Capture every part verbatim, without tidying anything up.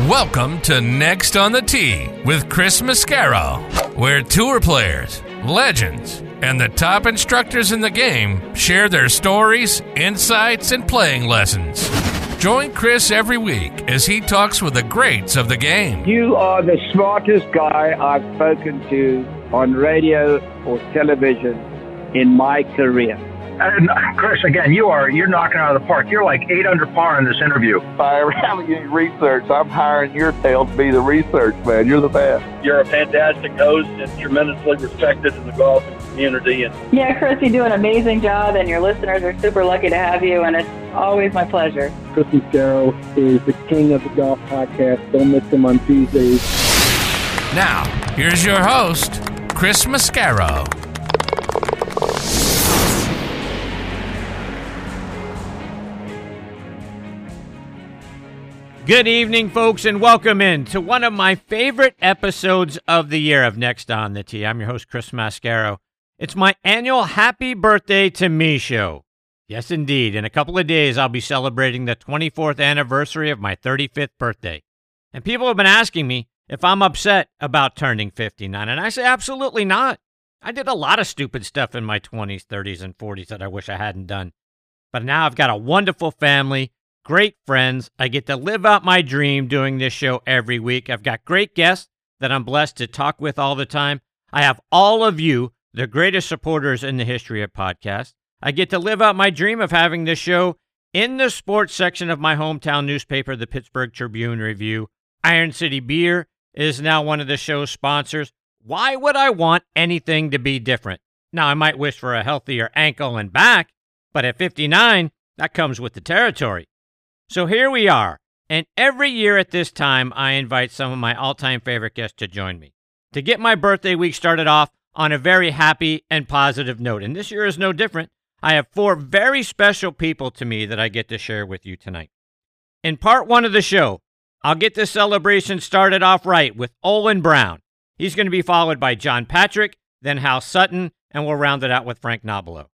Welcome to Next on the Tee with Chris Mascaro, where tour players, legends, and the top instructors in the game share their stories, insights, and playing lessons. Join Chris every week as he talks with the greats of the game. You are the smartest guy I've spoken to on radio or television in my career. And Chris, again, you are, you're knocking out of the park. You're like eight under par in this interview. If I ever have any research, I'm hiring your tail to be the research man. You're the best. You're a fantastic host and tremendously respected in the golf community. And yeah, Chris, you do an amazing job, and your listeners are super lucky to have you, and it's always my pleasure. Chris Mascaro is the king of the golf podcast. Don't miss him on Tuesdays. Now, here's your host, Chris Mascaro. Good evening, folks, and welcome in to one of my favorite episodes of the year of Next on the Tee. I'm your host, Chris Mascaro. It's my annual Happy Birthday to Me show. Yes, indeed. In a couple of days, I'll be celebrating the twenty-fourth anniversary of my thirty-fifth birthday. And people have been asking me if I'm upset about turning fifty-nine, and I say absolutely not. I did a lot of stupid stuff in my twenties, thirties, and forties that I wish I hadn't done. But now I've got a wonderful family, great friends. I get to live out my dream doing this show every week. I've got great guests that I'm blessed to talk with all the time. I have all of you, the greatest supporters in the history of podcasts. I get to live out my dream of having this show in the sports section of my hometown newspaper, the Pittsburgh Tribune-Review. Iron City Beer is now one of the show's sponsors. Why would I want anything to be different? Now, I might wish for a healthier ankle and back, but at fifty-nine, that comes with the territory. So here we are, and every year at this time, I invite some of my all-time favorite guests to join me to get my birthday week started off on a very happy and positive note. And this year is no different. I have four very special people to me that I get to share with you tonight. In part one of the show, I'll get this celebration started off right with Olin Browne. He's going to be followed by John Patrick, then Hal Sutton, and we'll round it out with Frank Nobilo.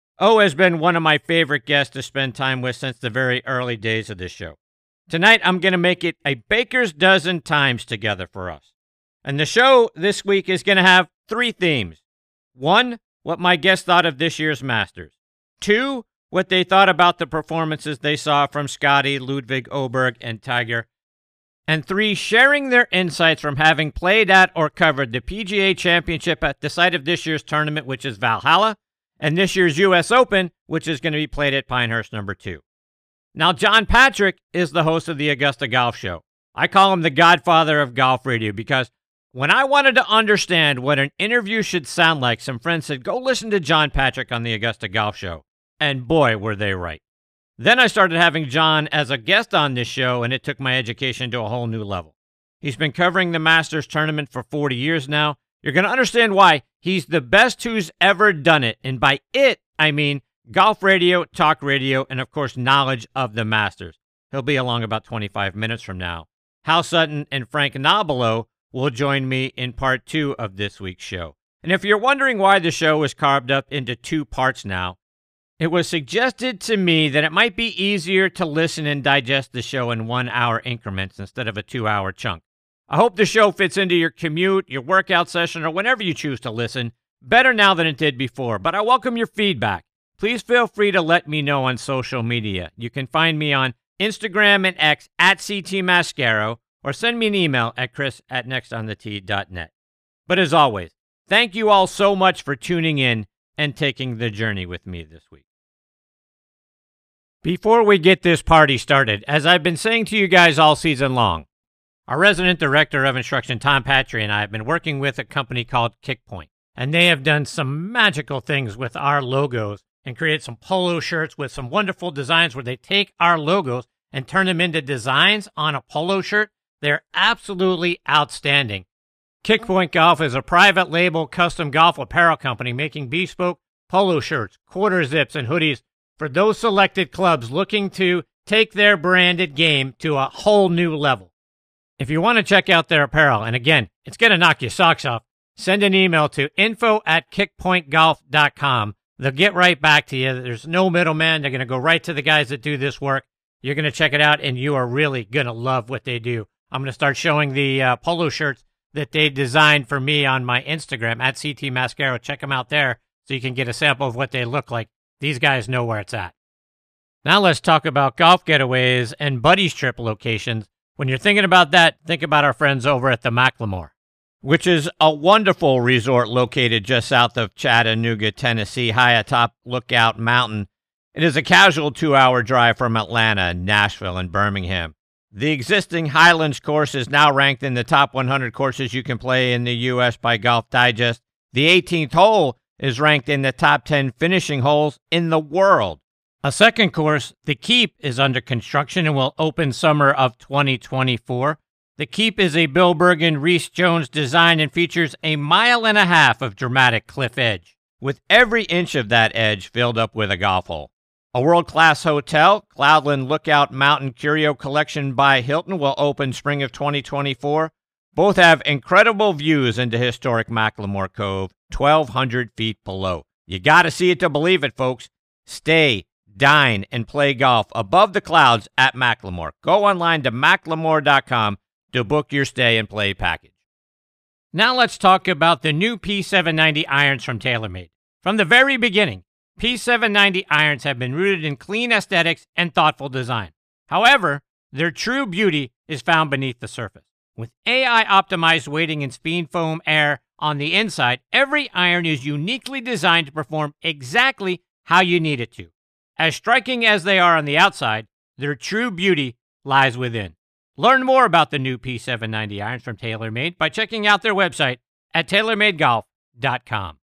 O has been one of my favorite guests to spend time with since the very early days of this show. Tonight, I'm going to make it a baker's dozen times together for us. And the show this week is going to have three themes. One, what my guests thought of this year's Masters. Two, what they thought about the performances they saw from Scotty, Ludwig Åberg, and Tiger. And three, sharing their insights from having played at or covered the P G A Championship at the site of this year's tournament, which is Valhalla, and this year's U S Open, which is going to be played at Pinehurst number two. Now, John Patrick is the host of the Augusta Golf Show. I call him the godfather of golf radio because when I wanted to understand what an interview should sound like, some friends said, go listen to John Patrick on the Augusta Golf Show. And boy, were they right. Then I started having John as a guest on this show, and it took my education to a whole new level. He's been covering the Masters tournament for forty years now. You're going to understand why he's the best who's ever done it. And by it, I mean golf radio, talk radio, and of course, knowledge of the Masters. He'll be along about twenty-five minutes from now. Hal Sutton and Frank Nobilo will join me in part two of this week's show. And if you're wondering why the show is carved up into two parts now, it was suggested to me that it might be easier to listen and digest the show in one-hour increments instead of a two-hour chunk. I hope the show fits into your commute, your workout session, or whenever you choose to listen, better now than it did before. But I welcome your feedback. Please feel free to let me know on social media. You can find me on Instagram and X at C T Mascaro, or send me an email at chris at nextonthetee dot net. But as always, thank you all so much for tuning in and taking the journey with me this week. Before we get this party started, as I've been saying to you guys all season long, our resident director of instruction, Tom Patry, and I have been working with a company called Kickpoint, and they have done some magical things with our logos and created some polo shirts with some wonderful designs where they take our logos and turn them into designs on a polo shirt. They're absolutely outstanding. Kickpoint Golf is a private label custom golf apparel company making bespoke polo shirts, quarter zips, and hoodies for those selected clubs looking to take their branded game to a whole new level. If you want to check out their apparel, and again, it's going to knock your socks off, send an email to info at kickpoint golf dot com. They'll get right back to you. There's no middleman. They're going to go right to the guys that do this work. You're going to check it out, and you are really going to love what they do. I'm going to start showing the uh, polo shirts that they designed for me on my Instagram, at C T Mascaro. Check them out there so you can get a sample of what they look like. These guys know where it's at. Now let's talk about golf getaways and buddies trip locations. When you're thinking about that, think about our friends over at the Macklemore, which is a wonderful resort located just south of Chattanooga, Tennessee, high atop Lookout Mountain. It is a casual two-hour drive from Atlanta, Nashville, and Birmingham. The existing Highlands course is now ranked in the top one hundred courses you can play in the U S by Golf Digest. The eighteenth hole is ranked in the top ten finishing holes in the world. A second course, The Keep, is under construction and will open summer of twenty twenty-four. The Keep is a Bill Bergen, Reese Jones design and features a mile and a half of dramatic cliff edge, with every inch of that edge filled up with a golf hole. A world-class hotel, Cloudland Lookout Mountain Curio Collection by Hilton, will open spring of twenty twenty-four. Both have incredible views into historic Macklemore Cove, twelve hundred feet below. You got to see it to believe it, folks. Stay, dine, and play golf above the clouds at Macklemore. Go online to macklemore dot com to book your stay and play package. Now let's talk about the new P seven ninety irons from TaylorMade. From the very beginning, P seven ninety irons have been rooted in clean aesthetics and thoughtful design. However, their true beauty is found beneath the surface. With A I-optimized weighting and speed foam air on the inside, every iron is uniquely designed to perform exactly how you need it to. As striking as they are on the outside, their true beauty lies within. Learn more about the new P seven ninety irons from TaylorMade by checking out their website at taylor made golf dot com.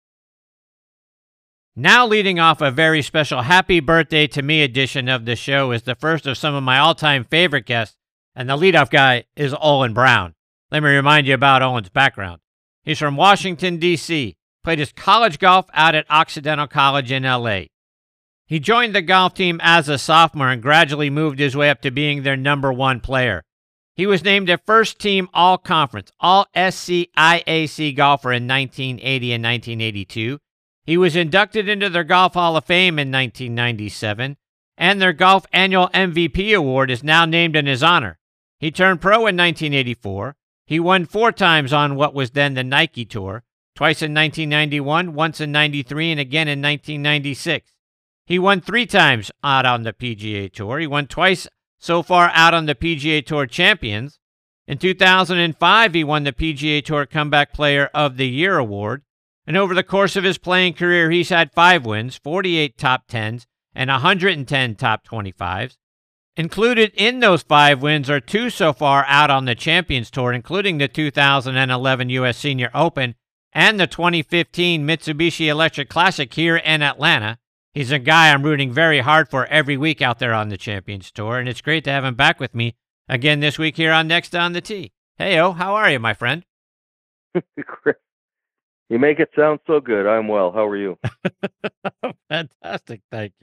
Now leading off a very special Happy Birthday to Me edition of the show is the first of some of my all-time favorite guests, and the leadoff guy is Olin Brown. Let me remind you about Olin's background. He's from Washington, D C, played his college golf out at Occidental College in L A. He joined the golf team as a sophomore and gradually moved his way up to being their number one player. He was named a first-team All-Conference, All-S C I A C golfer in nineteen eighty and nineteen eighty-two. He was inducted into their Golf Hall of Fame in nineteen ninety-seven, and their Golf Annual M V P award is now named in his honor. He turned pro in nineteen eighty-four. He won four times on what was then the Nike Tour, twice in nineteen ninety-one, once in ninety-three, and again in nineteen ninety-six. He won three times out on the P G A Tour. He won twice so far out on the P G A Tour Champions. In two thousand five, he won the P G A Tour Comeback Player of the Year award. And over the course of his playing career, he's had five wins, forty-eight top tens, and one hundred ten top twenty-fives. Included in those five wins are two so far out on the Champions Tour, including the two thousand eleven U S Senior Open and the twenty fifteen Mitsubishi Electric Classic here in Atlanta. He's a guy I'm rooting very hard for every week out there on the Champions Tour, and it's great to have him back with me again this week here on Next on the Tee. Hey-o, how are you, my friend? Chris, you make it sound so good. I'm well. How are you? Fantastic. Thank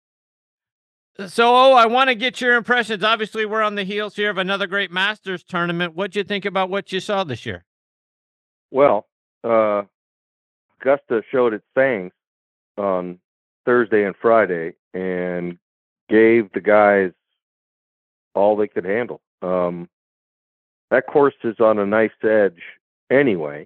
you. So, oh, I want to get your impressions. Obviously, we're on the heels here of another great Masters tournament. What'd you think about what you saw this year? Well, uh, Augusta showed its fangs on Thursday and Friday and gave the guys all they could handle. Um, that course is on a nice edge anyway.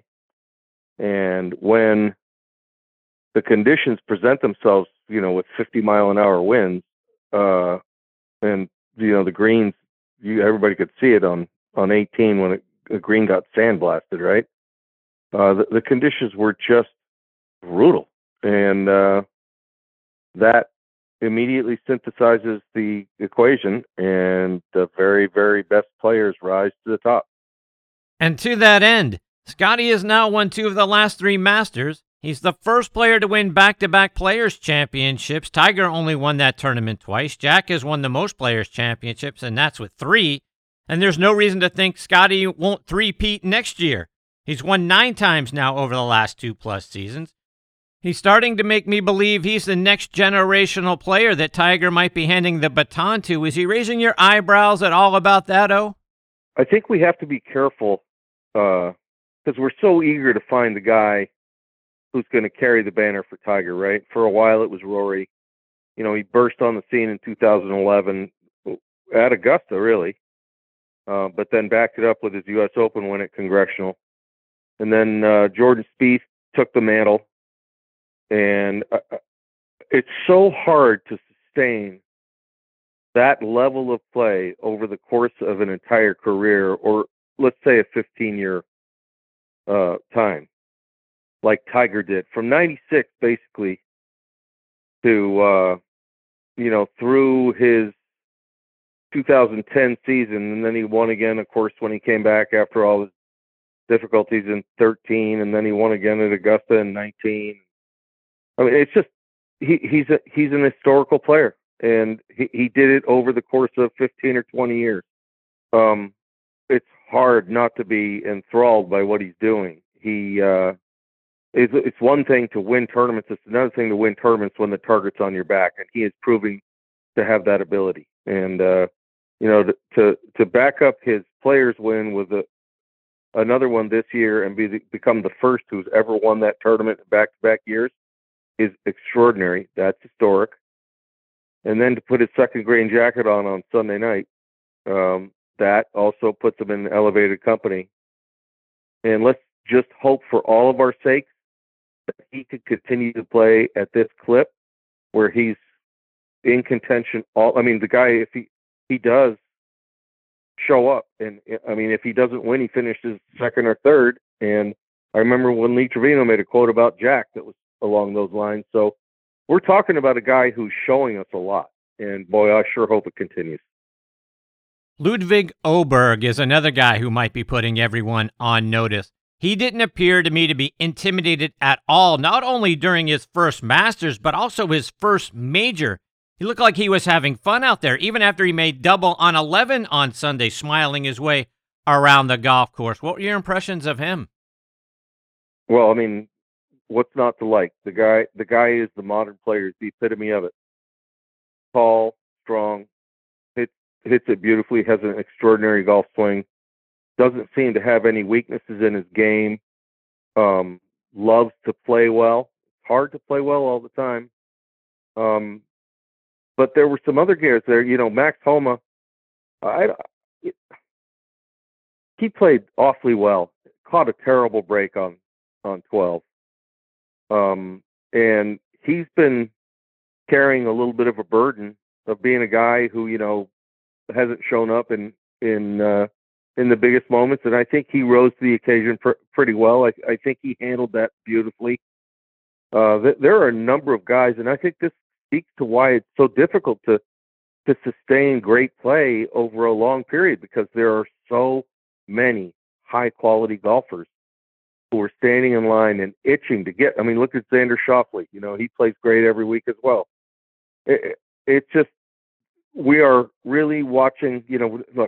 And when the conditions present themselves, you know, with fifty mile an hour winds, uh, and, you know, the greens, you, everybody could see it on, on eighteen when it, the green got sandblasted, right? Uh, the, the conditions were just brutal. And, uh, that immediately synthesizes the equation, and the very, very best players rise to the top. And to that end, Scotty has now won two of the last three Masters. He's the first player to win back-to-back Players' Championships. Tiger only won that tournament twice. Jack has won the most Players' Championships, and that's with three. And there's no reason to think Scotty won't three-peat next year. He's won nine times now over the last two-plus seasons. He's starting to make me believe he's the next generational player that Tiger might be handing the baton to. Is he raising your eyebrows at all about that, O? I think we have to be careful because uh, we're so eager to find the guy who's going to carry the banner for Tiger, right? For a while, it was Rory. You know, he burst on the scene in two thousand eleven at Augusta, really. uh, but then backed it up with his U S Open win at Congressional. And then uh, Jordan Spieth took the mantle. And uh, it's so hard to sustain that level of play over the course of an entire career, or let's say a fifteen-year uh, time, like Tiger did. From ninety-six, basically, to, uh, you know, through his two thousand ten season, and then he won again, of course, when he came back after all his difficulties in thirteen, and then he won again at Augusta in nineteen. I mean, it's just, he, he's a, he's an historical player. And he, he did it over the course of fifteen or twenty years. Um, it's hard not to be enthralled by what he's doing. He, uh, it's, it's one thing to win tournaments. It's another thing to win tournaments when the target's on your back. And he is proving to have that ability. And, uh, you know, to, to, to back up his players win with a, another one this year and be the, become the first who's ever won that tournament in back-to-back years is extraordinary. That's historic. And then to put his second green jacket on on Sunday night, um, that also puts him in elevated company. And let's just hope for all of our sakes that he could continue to play at this clip where he's in contention. All I mean, the guy, if he, he does show up, and I mean, if he doesn't win, he finishes second or third. And I remember when Lee Trevino made a quote about Jack that was along those lines. So we're talking about a guy who's showing us a lot, and boy, I sure hope it continues. Ludwig Åberg is another guy who might be putting everyone on notice. He didn't appear to me to be intimidated at all, not only during his first Masters, but also his first major. He looked like he was having fun out there, even after he made double on eleven on Sunday, smiling his way around the golf course. What were your impressions of him? Well, I mean, what's not to like? The guy, the guy is the modern player, the epitome of it. Tall, strong, hits, hits it beautifully, has an extraordinary golf swing, doesn't seem to have any weaknesses in his game, um, loves to play well. It's hard to play well all the time. Um, but there were some other guys there, you know, Max Homa, I, he played awfully well, caught a terrible break on, on twelve. Um, and he's been carrying a little bit of a burden of being a guy who, you know, hasn't shown up in, in, uh, in the biggest moments. And I think he rose to the occasion pr- pretty well. I, I think he handled that beautifully. Uh, th- there are a number of guys, and I think this speaks to why it's so difficult to, to sustain great play over a long period, because there are so many high quality golfers who are standing in line and itching to get. I mean, look at Xander Schauffele. You know, he plays great every week as well. It, it's just, we are really watching, you know, look,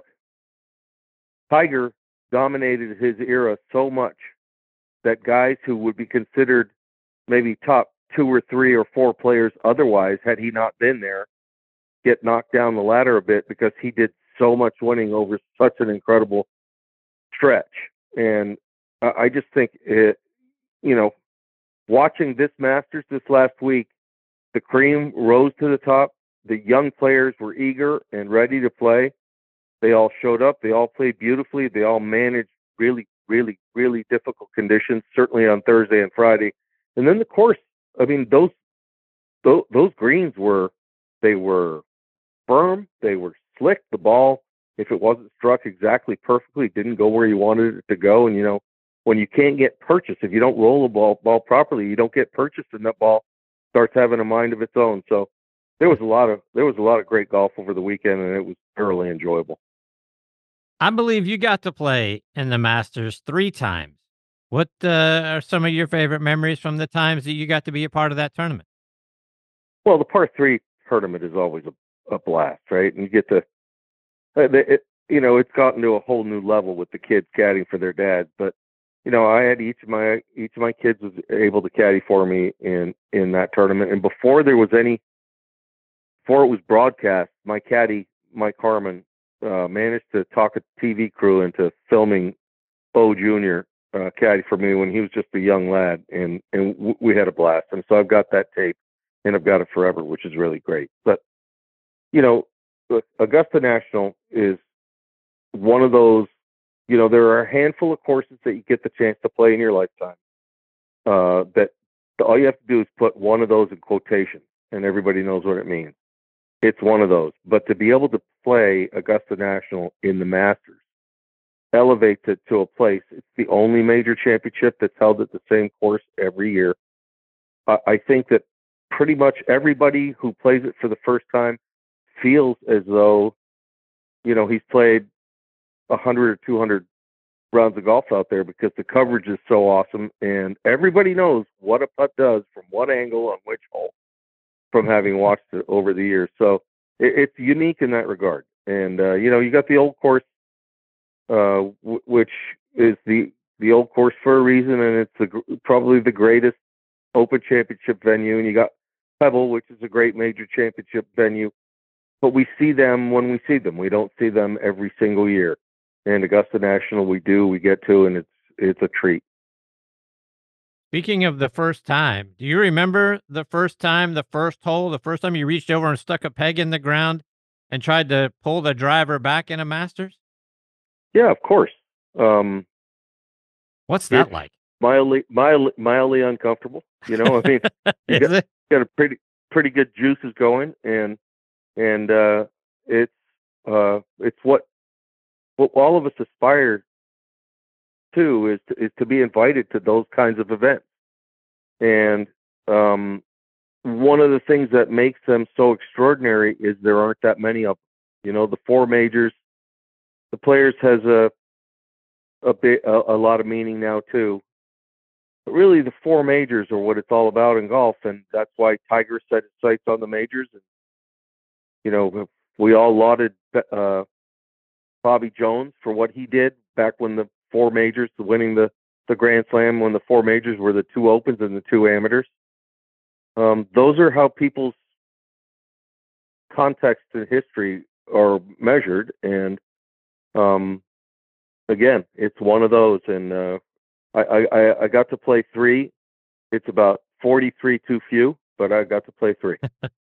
Tiger dominated his era so much that guys who would be considered maybe top two or three or four players otherwise, had he not been there, get knocked down the ladder a bit, because he did so much winning over such an incredible stretch. And I just think, it, you know, watching this Masters this last week, the cream rose to the top. The young players were eager and ready to play. They all showed up. They all played beautifully. They all managed really, really, really difficult conditions, certainly on Thursday and Friday. And then the course, I mean, those those, those greens were, they were firm. They were slick. The ball, if it wasn't struck exactly perfectly, didn't go where you wanted it to go. And, you know, when you can't get purchase, if you don't roll the ball, ball properly, you don't get purchase, and that ball starts having a mind of its own. So there was a lot of there was a lot of great golf over the weekend, and it was thoroughly enjoyable. I believe you got to play in the Masters three times. What uh, are some of your favorite memories from the times that you got to be a part of that tournament? Well, the par three tournament is always a, a blast, right? And you get to, it, you know, it's gotten to a whole new level with the kids caddying for their dads, but you know, I had each of my each of my kids was able to caddy for me in in that tournament. And before there was any, before it was broadcast, my caddy, Mike Harmon, uh, managed to talk a T V crew into filming Bo Junior uh, caddy for me when he was just a young lad, and and w- we had a blast. And so I've got that tape, and I've got it forever, which is really great. But you know, look, Augusta National is one of those, you know, there are a handful of courses that you get the chance to play in your lifetime. Uh, that all you have to do is put one of those in quotation, and everybody knows what it means. It's one of those. But to be able to play Augusta National in the Masters elevates it to a place. It's the only major championship that's held at the same course every year. Uh, I think that pretty much everybody who plays it for the first time feels as though, you know, he's played one hundred or two hundred rounds of golf out there, because the coverage is so awesome, and everybody knows what a putt does from what angle on which hole from having watched it over the years. So it, it's unique in that regard. And, uh, you know, you got the old course, uh, w- which is the, the old course for a reason, and it's the, probably the greatest Open Championship venue. And you got Pebble, which is a great major championship venue. But we see them when we see them. We don't see them every single year. And Augusta National, we do, we get to, and it's it's a treat. Speaking of the first time, do you remember the first time, the first hole, the first time you reached over and stuck a peg in the ground and tried to pull the driver back in a Masters? Yeah, of course. Um, What's that like? Mildly, mildly, mildly uncomfortable. You know, I mean, you got, got a pretty pretty good juices going, and and uh, it's uh, it's what. What all of us aspire to is to, is to be invited to those kinds of events. And um, one of the things that makes them so extraordinary is there aren't that many of them. You know, the four majors, the Players has a a, bit, a, a lot of meaning now too. But really, the four majors are what it's all about in golf, and that's why Tiger set his sights on the majors. And you know, we all lauded Uh, Bobby Jones for what he did back when the four majors, winning the, the Grand Slam, when the four majors were the two Opens and the two Amateurs. Um, those are how people's context and history are measured. And um, again, it's one of those. And uh, I, I, I got to play three. It's about forty-three too few, but I got to play three.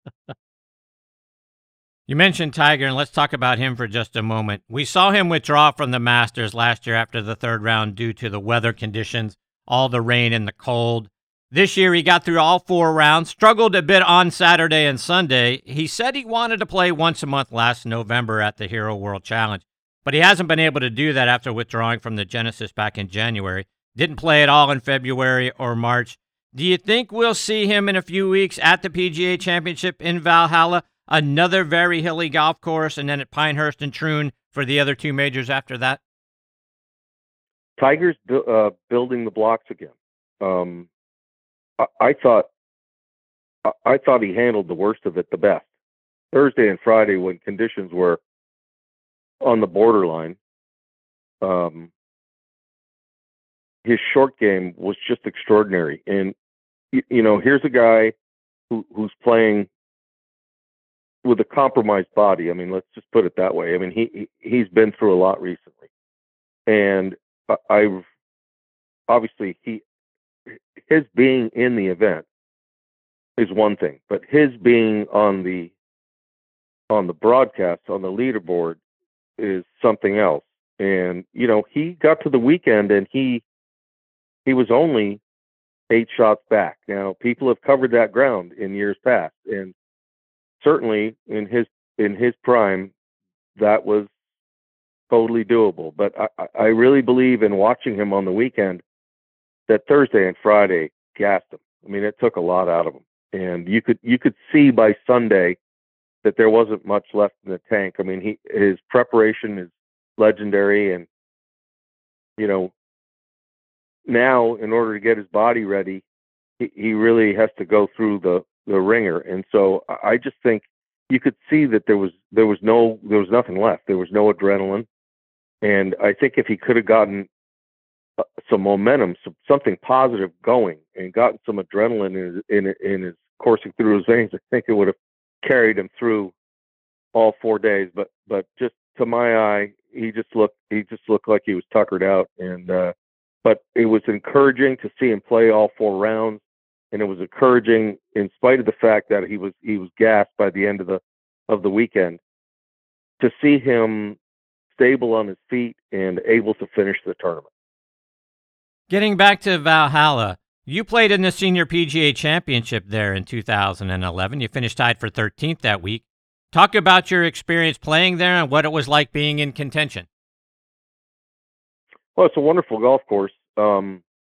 You mentioned Tiger, and let's talk about him for just a moment. We saw him withdraw from the Masters last year after the third round due to the weather conditions, all the rain and the cold. This year he got through all four rounds, struggled a bit on Saturday and Sunday. He said he wanted to play once a month last November at the Hero World Challenge, but he hasn't been able to do that after withdrawing from the Genesis back in January. Didn't play at all in February or March. Do you think we'll see him in a few weeks at the P G A Championship in Valhalla? Another very hilly golf course, and then at Pinehurst and Troon for the other two majors after that? Tiger's uh, building the blocks again. Um, I, I thought I, I thought he handled the worst of it the best. Thursday and Friday, when conditions were on the borderline, um, his short game was just extraordinary. And you, you know, here's a guy who, who's playing with a compromised body. I mean, let's just put it that way. I mean, he, he he's been through a lot recently, and I've obviously he his being in the event is one thing, but his being on the on the broadcast, on the leaderboard, is something else. And you know, he got to the weekend and he he was only eight shots back. Now, people have covered that ground in years past, and certainly in his in his prime, that was totally doable. But I, I really believe in watching him on the weekend that Thursday and Friday gassed him. I mean, it took a lot out of him, and you could you could see by Sunday that there wasn't much left in the tank. I mean, he his preparation is legendary, and you know, now in order to get his body ready, he, he really has to go through the the ringer. And so I just think you could see that there was there was no there was nothing left. There was no adrenaline, and I think if he could have gotten some momentum, some, something positive going, and gotten some adrenaline in his, in, in his coursing through his veins, I think it would have carried him through all four days. But but just to my eye, he just looked he just looked like he was tuckered out. And uh, but it was encouraging to see him play all four rounds. And it was encouraging, in spite of the fact that he was he was gassed by the end of the of the weekend, to see him stable on his feet and able to finish the tournament. Getting back to Valhalla, you played in the Senior P G A Championship there in two thousand eleven. You finished tied for thirteenth that week. Talk about your experience playing there and what it was like being in contention. Well, it's a wonderful golf course. Um,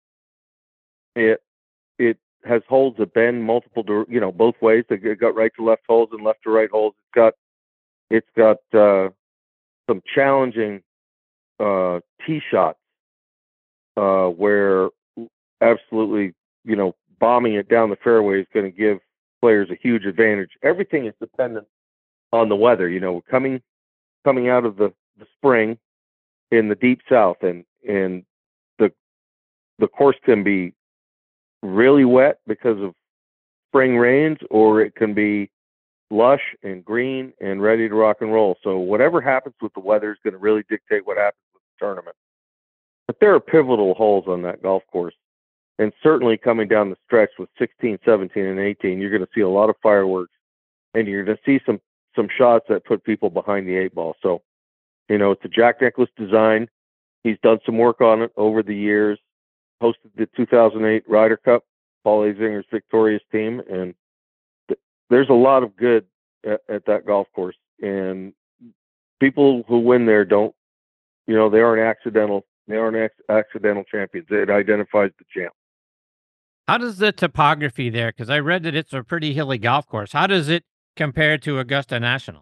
it it has holes that bend multiple, you know, both ways. It got right to left holes and left to right holes. It's got it's got uh, some challenging uh, tee shots uh, where absolutely, you know, bombing it down the fairway is going to give players a huge advantage. Everything is dependent on the weather. You know, coming coming out of the, the spring in the deep south, and and the the course can be really wet because of spring rains, or it can be lush and green and ready to rock and roll. So whatever happens with the weather is going to really dictate what happens with the tournament. But there are pivotal holes on that golf course. And certainly coming down the stretch with sixteen, seventeen, and eighteen, you're going to see a lot of fireworks, and you're going to see some some shots that put people behind the eight ball. So, you know, it's a Jack Nicklaus design. He's done some work on it over the years, hosted the two thousand eight Ryder Cup, Paul Azinger's victorious team, and th- there's a lot of good at, at that golf course. And people who win there don't, you know, they aren't accidental. They aren't ac- accidental champions. It identifies the champ. How does the topography there, because I read that it's a pretty hilly golf course, how does it compare to Augusta National?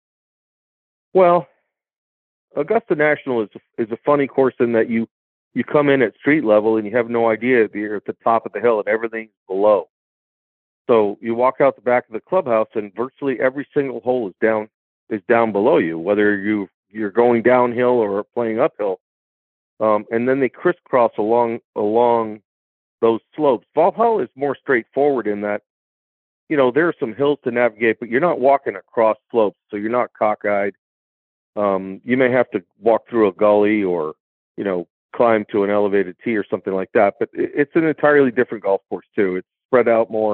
Well, Augusta National is a, is a funny course in that you you come in at street level and you have no idea that you're at the top of the hill and everything's below. So you walk out the back of the clubhouse and virtually every single hole is down is down below you, whether you you're going downhill or playing uphill. Um, and then they crisscross along along those slopes. Valhalla is more straightforward in that, you know, there are some hills to navigate, but you're not walking across slopes, so you're not cockeyed. Um, you may have to walk through a gully or, you know, climb to an elevated tee or something like that. But it's an entirely different golf course too. It's spread out more.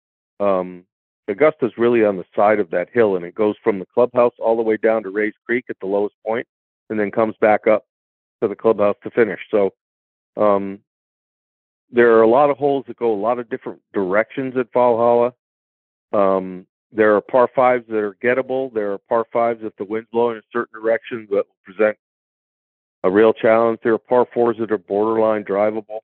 Um, Augusta's really on the side of that hill, and it goes from the clubhouse all the way down to Rays Creek at the lowest point, and then comes back up to the clubhouse to finish. So um, there are a lot of holes that go a lot of different directions at Valhalla. Um, there are par fives that are gettable. There are par fives if the wind's blowing in a certain direction that will present a real challenge. There are par fours that are borderline drivable.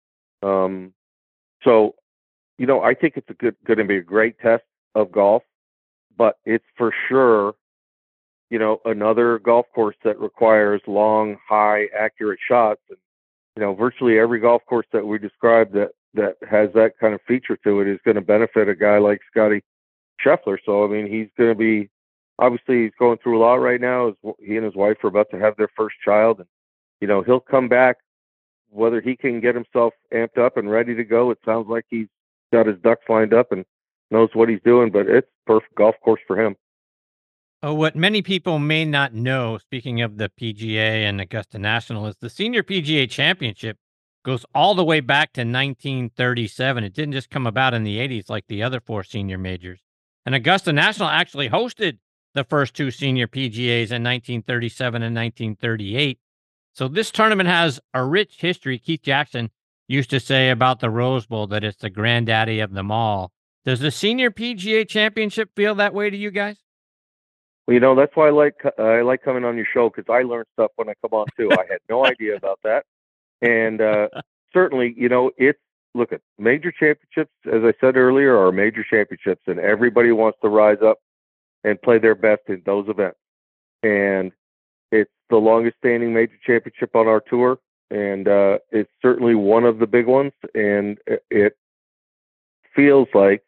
Um, so, you know, I think it's a good, going to be a great test of golf, but it's for sure, you know, another golf course that requires long, high, accurate shots. And, you know, virtually every golf course that we described that, that has that kind of feature to it is going to benefit a guy like Scotty Scheffler. So, I mean, he's going to be, obviously he's going through a lot right now. He and his wife are about to have their first child, and, you know, he'll come back, whether he can get himself amped up and ready to go. It sounds like he's got his ducks lined up and knows what he's doing, but it's a perfect golf course for him. Oh, what many people may not know, speaking of the P G A and Augusta National, is the Senior P G A Championship goes all the way back to nineteen thirty-seven. It didn't just come about in the eighties like the other four senior majors. And Augusta National actually hosted the first two senior P G As in nineteen thirty-seven and nineteen thirty-eight. So this tournament has a rich history. Keith Jackson used to say about the Rose Bowl that it's the granddaddy of them all. Does the Senior P G A Championship feel that way to you guys? Well, you know, that's why I like uh, I like coming on your show, because I learn stuff when I come on too. I had no idea about that, and uh, certainly, you know, it's look at major championships. As I said earlier, are major championships, and everybody wants to rise up and play their best in those events. And it's the longest standing major championship on our tour, and uh, it's certainly one of the big ones. And it, it feels like.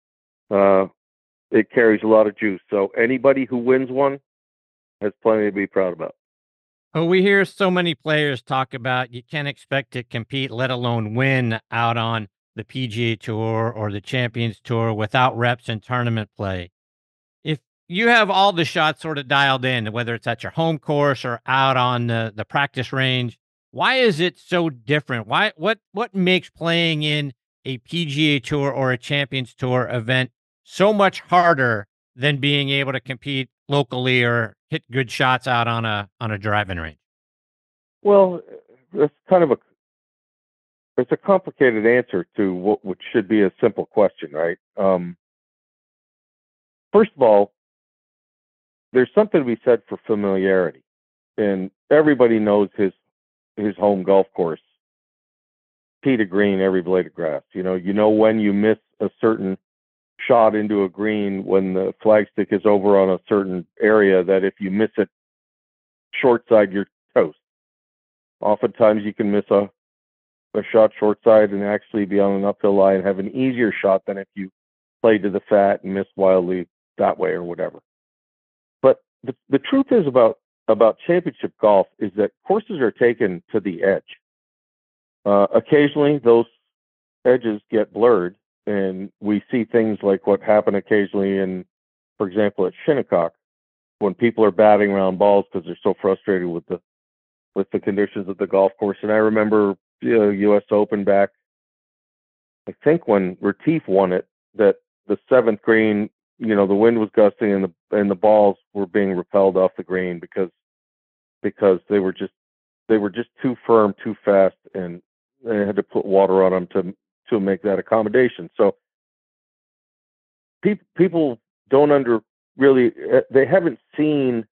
Uh, It carries a lot of juice. So anybody who wins one has plenty to be proud about. Oh, we hear so many players talk about you can't expect to compete, let alone win out on the P G A Tour or the Champions Tour without reps and tournament play. If you have all the shots sort of dialed in, whether it's at your home course or out on the, the practice range, why is it so different? Why what what makes playing in a P G A Tour or a Champions Tour event so much harder than being able to compete locally or hit good shots out on a on a driving range? Well, it's kind of a it's a complicated answer to what which should be a simple question, right? Um, first of all, there's something to be said for familiarity, and everybody knows his his home golf course, tee to green, every blade of grass. You know, you know when you miss a certain shot into a green, when the flagstick is over on a certain area, that if you miss it short side, you're toast. Oftentimes you can miss a, a shot short side and actually be on an uphill lie and have an easier shot than if you play to the fat and miss wildly that way or whatever. But the, the truth is about, about championship golf is that courses are taken to the edge. Uh, occasionally those edges get blurred, and we see things like what happened occasionally in, for example, at Shinnecock, when people are batting around balls because they're so frustrated with the with the conditions of the golf course. And I remember, you know, U S Open back, I think when Retief won it, that the seventh green, you know, the wind was gusting and the and the balls were being repelled off the green because because they were just they were just too firm, too fast, and they had to put water on them to to make that accommodation. So pe- people don't under really they haven't seen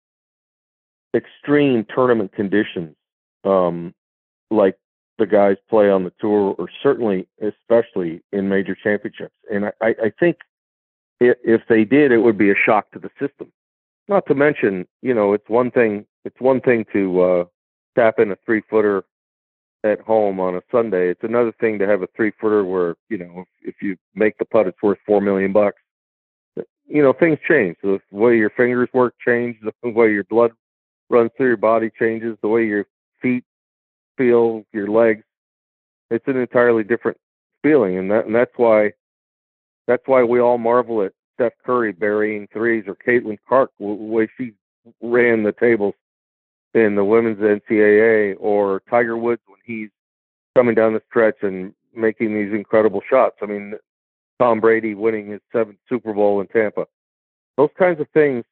extreme tournament conditions um, like the guys play on the tour, or certainly, especially in major championships. And I, I think if, if they did, it would be a shock to the system. Not to mention, you know, it's one thing. It's one thing to uh, tap in a three footer at home on a Sunday. It's another thing to have a three footer where, you know, if, if you make the putt, it's worth four million bucks. You know, things change. The way your fingers work change. The way your blood runs through your body changes, the way your feet feel, your legs. It's an entirely different feeling, and that and that's why that's why we all marvel at Steph Curry burying threes, or Caitlin Clark, the way she ran the tables in the women's N C double A, or Tiger Woods when he's coming down the stretch and making these incredible shots. I mean, Tom Brady winning his seventh Super Bowl in Tampa. Those kinds of things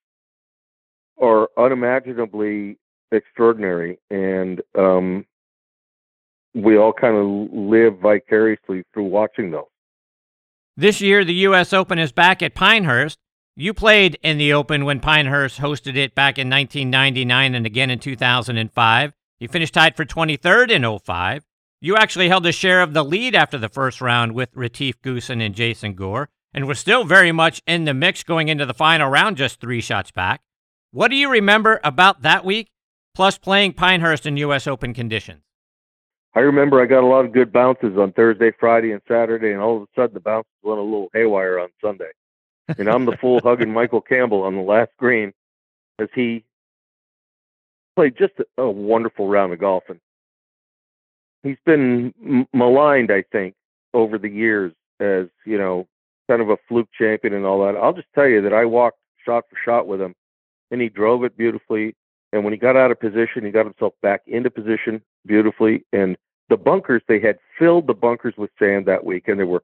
are unimaginably extraordinary, and um, we all kind of live vicariously through watching those. This year, the U S Open is back at Pinehurst. You played in the Open when Pinehurst hosted it back in nineteen ninety-nine and again in two thousand five. You finished tied for twenty-third in oh five. You actually held a share of the lead after the first round with Retief Goosen and Jason Gore, and was still very much in the mix going into the final round, just three shots back. What do you remember about that week, plus playing Pinehurst in U S Open conditions? I remember I got a lot of good bounces on Thursday, Friday, and Saturday, and all of a sudden the bounces went a little haywire on Sunday. And I'm the fool hugging Michael Campbell on the last green as he played just a, a wonderful round of golf. And he's been m- maligned, I think, over the years as, you know, kind of a fluke champion and all that. I'll just tell you that I walked shot for shot with him, and he drove it beautifully. And when he got out of position, he got himself back into position beautifully. And the bunkers, they had filled the bunkers with sand that week, and there were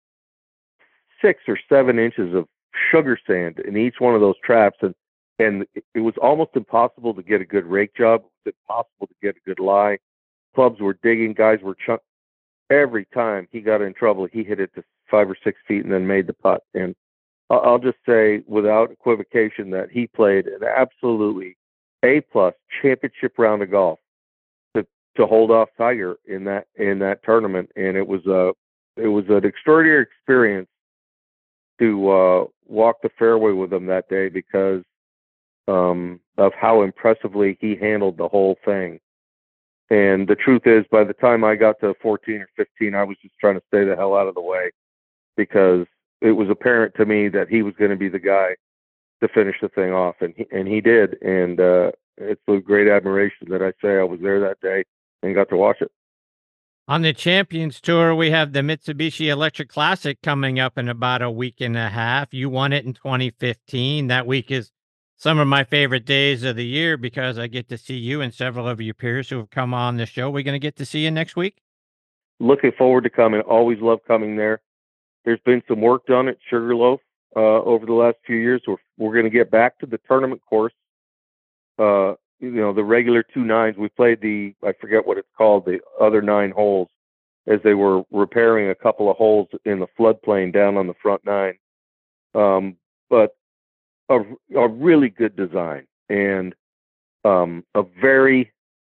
six or seven inches of sugar sand in each one of those traps. And, and it was almost impossible to get a good rake job. It was impossible to get a good lie. Clubs were digging, guys were chunk. Every time he got in trouble, he hit it to five or six feet and then made the putt. And I'll just say without equivocation that he played an absolutely A-plus championship round of golf to, to hold off Tiger in that in that tournament. And it was a it was an extraordinary experience to uh, walk the fairway with him that day because um, of how impressively he handled the whole thing. And the truth is, by the time I got to fourteen or fifteen, I was just trying to stay the hell out of the way because it was apparent to me that he was going to be the guy to finish the thing off, and he, and he did. And uh, it's with great admiration that I say I was there that day and got to watch it. On the Champions Tour, we have the Mitsubishi Electric Classic coming up in about a week and a half. You won it in twenty fifteen. That week is some of my favorite days of the year because I get to see you and several of your peers who have come on the show. We're going to get to see you next week? Looking forward to coming. Always love coming there. There's been some work done at Sugarloaf uh, over the last few years. We're we're going to get back to the tournament course. Uh, you know, the regular two nines. We played the, I forget what it's called, the other nine holes, as they were repairing a couple of holes in the floodplain down on the front nine. Um, but a, a really good design and um, a very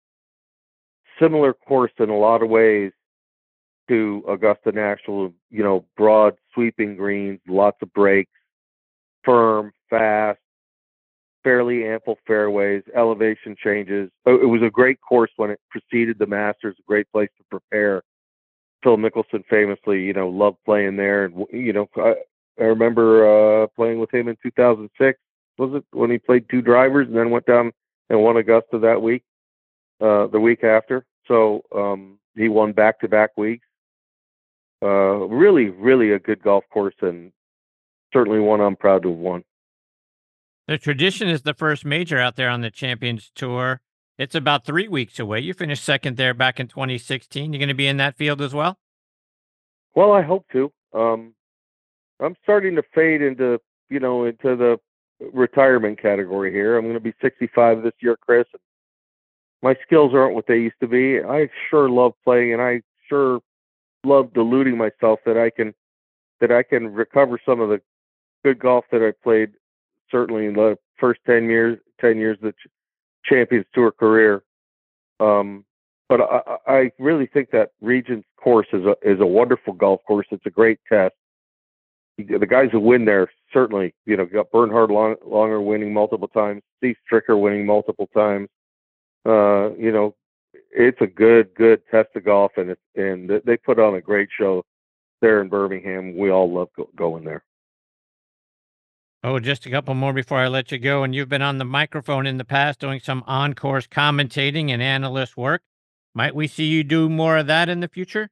similar course in a lot of ways to Augusta National. You know, broad sweeping greens, lots of breaks, firm, fast, fairly ample fairways, elevation changes. It was a great course when it preceded the Masters, a great place to prepare. Phil Mickelson famously, you know, loved playing there. And, you know, I, I remember uh, playing with him in two thousand six, was it, when he played two drivers and then went down and won Augusta that week, uh, the week after. So um, he won back-to-back weeks. Uh, really, really a good golf course, and certainly one I'm proud to have won. The tradition is the first major out there on the Champions Tour. It's about three weeks away. You finished second there back in twenty sixteen. You're going to be in that field as well? Well, I hope to. Um, I'm starting to fade into, you know, into the retirement category here. I'm going to be sixty-five this year, Chris. My skills aren't what they used to be. I sure love playing, and I sure love deluding myself that I can that I can recover some of the good golf that I played, certainly in the first ten years, ten years of the Ch- Champions Tour career. Um, but I, I really think that Regents course is a is a wonderful golf course. It's a great test. The guys who win there certainly, you know, got Bernhard Long, Longer winning multiple times, Steve Stricker winning multiple times. Uh, you know, it's a good, good test of golf, and it's, and they put on a great show there in Birmingham. We all love go, going there. Oh, just a couple more before I let you go. And you've been on the microphone in the past doing some on-course commentating and analyst work. Might we see you do more of that in the future?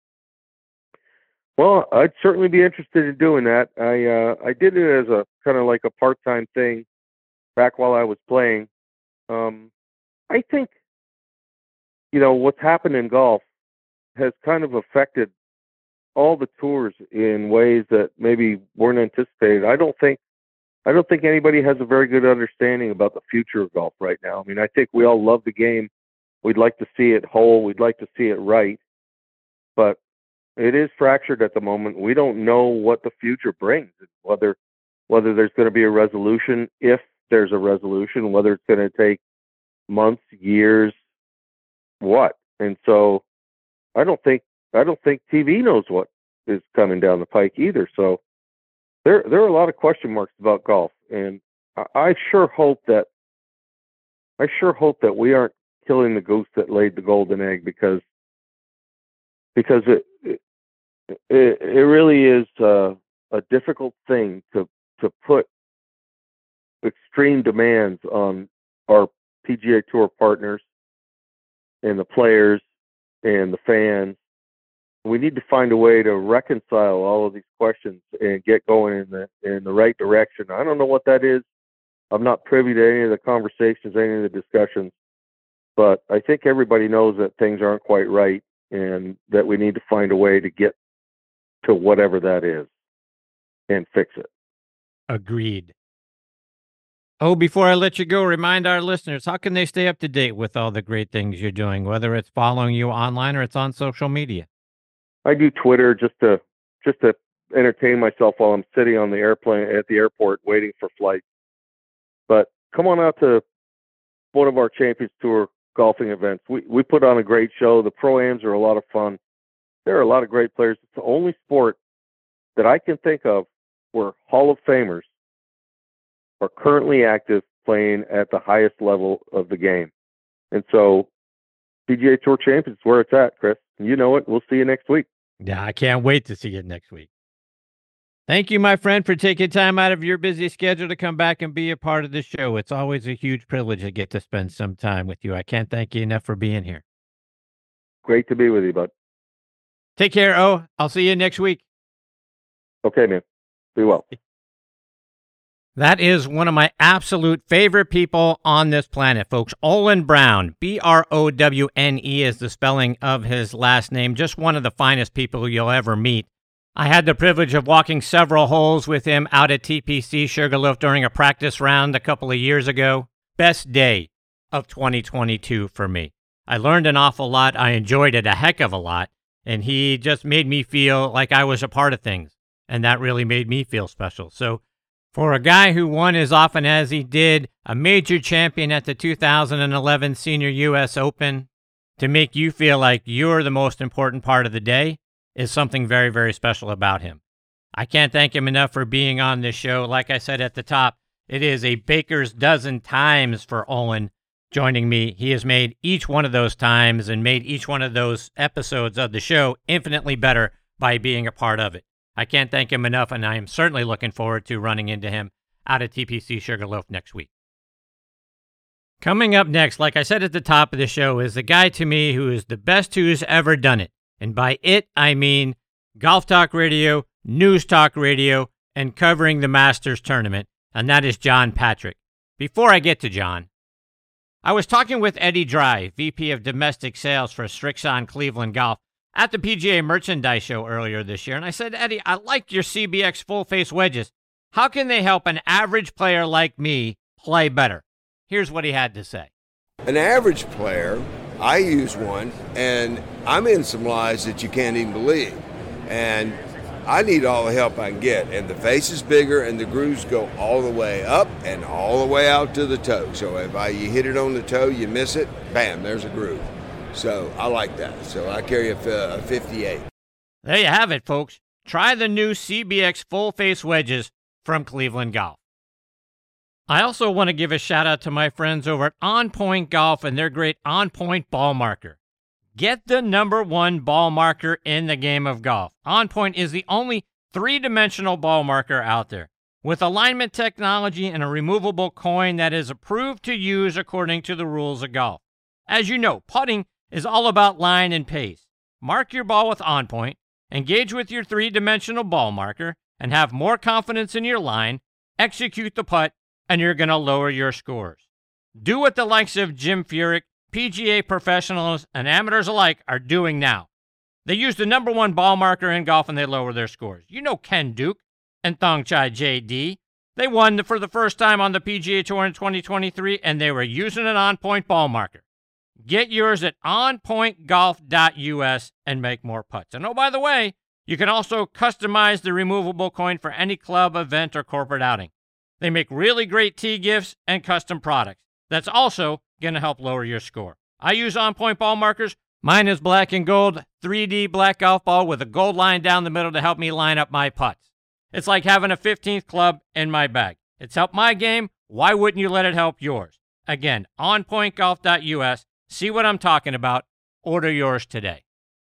Well, I'd certainly be interested in doing that. I uh, I did it as a kind of like a part-time thing back while I was playing. Um, I think, you know, what's happened in golf has kind of affected all the tours in ways that maybe weren't anticipated. I don't think I don't think anybody has a very good understanding about the future of golf right now. I mean, I think we all love the game. We'd like to see it whole. We'd like to see it right. But it is fractured at the moment. We don't know what the future brings, whether whether there's going to be a resolution, if there's a resolution, whether it's going to take months, years, what. And so I don't think I don't think T V knows what is coming down the pike either. So there there are a lot of question marks about golf, and I, I sure hope that I sure hope that we aren't killing the goose that laid the golden egg, because because it it, it really is uh, a difficult thing to to put extreme demands on our P G A Tour partners and the players and the fans. We need to find a way to reconcile all of these questions and get going in the in the right direction. I don't know what that is. I'm not privy to any of the conversations, any of the discussions, but I think everybody knows that things aren't quite right and that we need to find a way to get to whatever that is and fix it. Agreed. Oh, before I let you go, remind our listeners, how can they stay up to date with all the great things you're doing, whether it's following you online or it's on social media? I do Twitter just to just to entertain myself while I'm sitting on the airplane at the airport waiting for flight. But come on out to one of our Champions Tour golfing events. We we put on a great show. The Pro-Ams are a lot of fun. There are a lot of great players. It's the only sport that I can think of where Hall of Famers are currently active playing at the highest level of the game. And so P G A Tour Champions is where it's at, Chris. You know it. We'll see you next week. Yeah, I can't wait to see you next week. Thank you, my friend, for taking time out of your busy schedule to come back and be a part of the show. It's always a huge privilege to get to spend some time with you. I can't thank you enough for being here. Great to be with you, bud. Take care, O. I'll see you next week. Okay, man. Be well. That is one of my absolute favorite people on this planet, folks. Olin Browne, B R O W N E is the spelling of his last name. Just one of the finest people you'll ever meet. I had the privilege of walking several holes with him out at T P C Sugarloaf during a practice round a couple of years ago. Best day of twenty twenty-two for me. I learned an awful lot. I enjoyed it a heck of a lot. And he just made me feel like I was a part of things. And that really made me feel special. So for a guy who won as often as he did, a major champion at the two thousand eleven Senior U S Open, to make you feel like you're the most important part of the day is something very, very special about him. I can't thank him enough for being on this show. Like I said at the top, it is a baker's dozen times for Olin joining me. He has made each one of those times and made each one of those episodes of the show infinitely better by being a part of it. I can't thank him enough, and I am certainly looking forward to running into him out at T P C Sugarloaf next week. Coming up next, like I said at the top of the show, is the guy to me who is the best who's ever done it. And by it, I mean Golf Talk Radio, News Talk Radio, and covering the Masters tournament, and that is John Patrick. Before I get to John, I was talking with Eddie Dry, V P of Domestic Sales for Srixon Cleveland Golf, at the P G A Merchandise Show earlier this year, and I said, Eddie, I like your C B X full-face wedges. How can they help an average player like me play better? Here's what he had to say. An average player, I use one, and I'm in some lies that you can't even believe. And I need all the help I can get. And the face is bigger, and the grooves go all the way up and all the way out to the toe. So if I, you hit it on the toe, you miss it, bam, there's a groove. So I like that. So I carry a, a fifty-eight. There you have it, folks. Try the new C B X full-face wedges from Cleveland Golf. I also want to give a shout-out to my friends over at On Point Golf and their great On Point ball marker. Get the number one ball marker in the game of golf. On Point is the only three-dimensional ball marker out there, with alignment technology and a removable coin that is approved to use according to the rules of golf. As you know, putting is all about line and pace. Mark your ball with On Point, engage with your three-dimensional ball marker, and have more confidence in your line, execute the putt, and you're going to lower your scores. Do what the likes of Jim Furyk, P G A professionals, and amateurs alike are doing now. They use the number one ball marker in golf and they lower their scores. You know Ken Duke and Thongchai J D. They won for the first time on the P G A Tour in twenty twenty-three, and they were using an on-point ball marker. Get yours at on point golf dot U S and make more putts. And oh, by the way, you can also customize the removable coin for any club, event, or corporate outing. They make really great tee gifts and custom products. That's also going to help lower your score. I use On Point ball markers. Mine is black and gold, three D black golf ball with a gold line down the middle to help me line up my putts. It's like having a fifteenth club in my bag. It's helped my game. Why wouldn't you let it help yours? Again, on point golf dot U S. See what I'm talking about. Order yours today.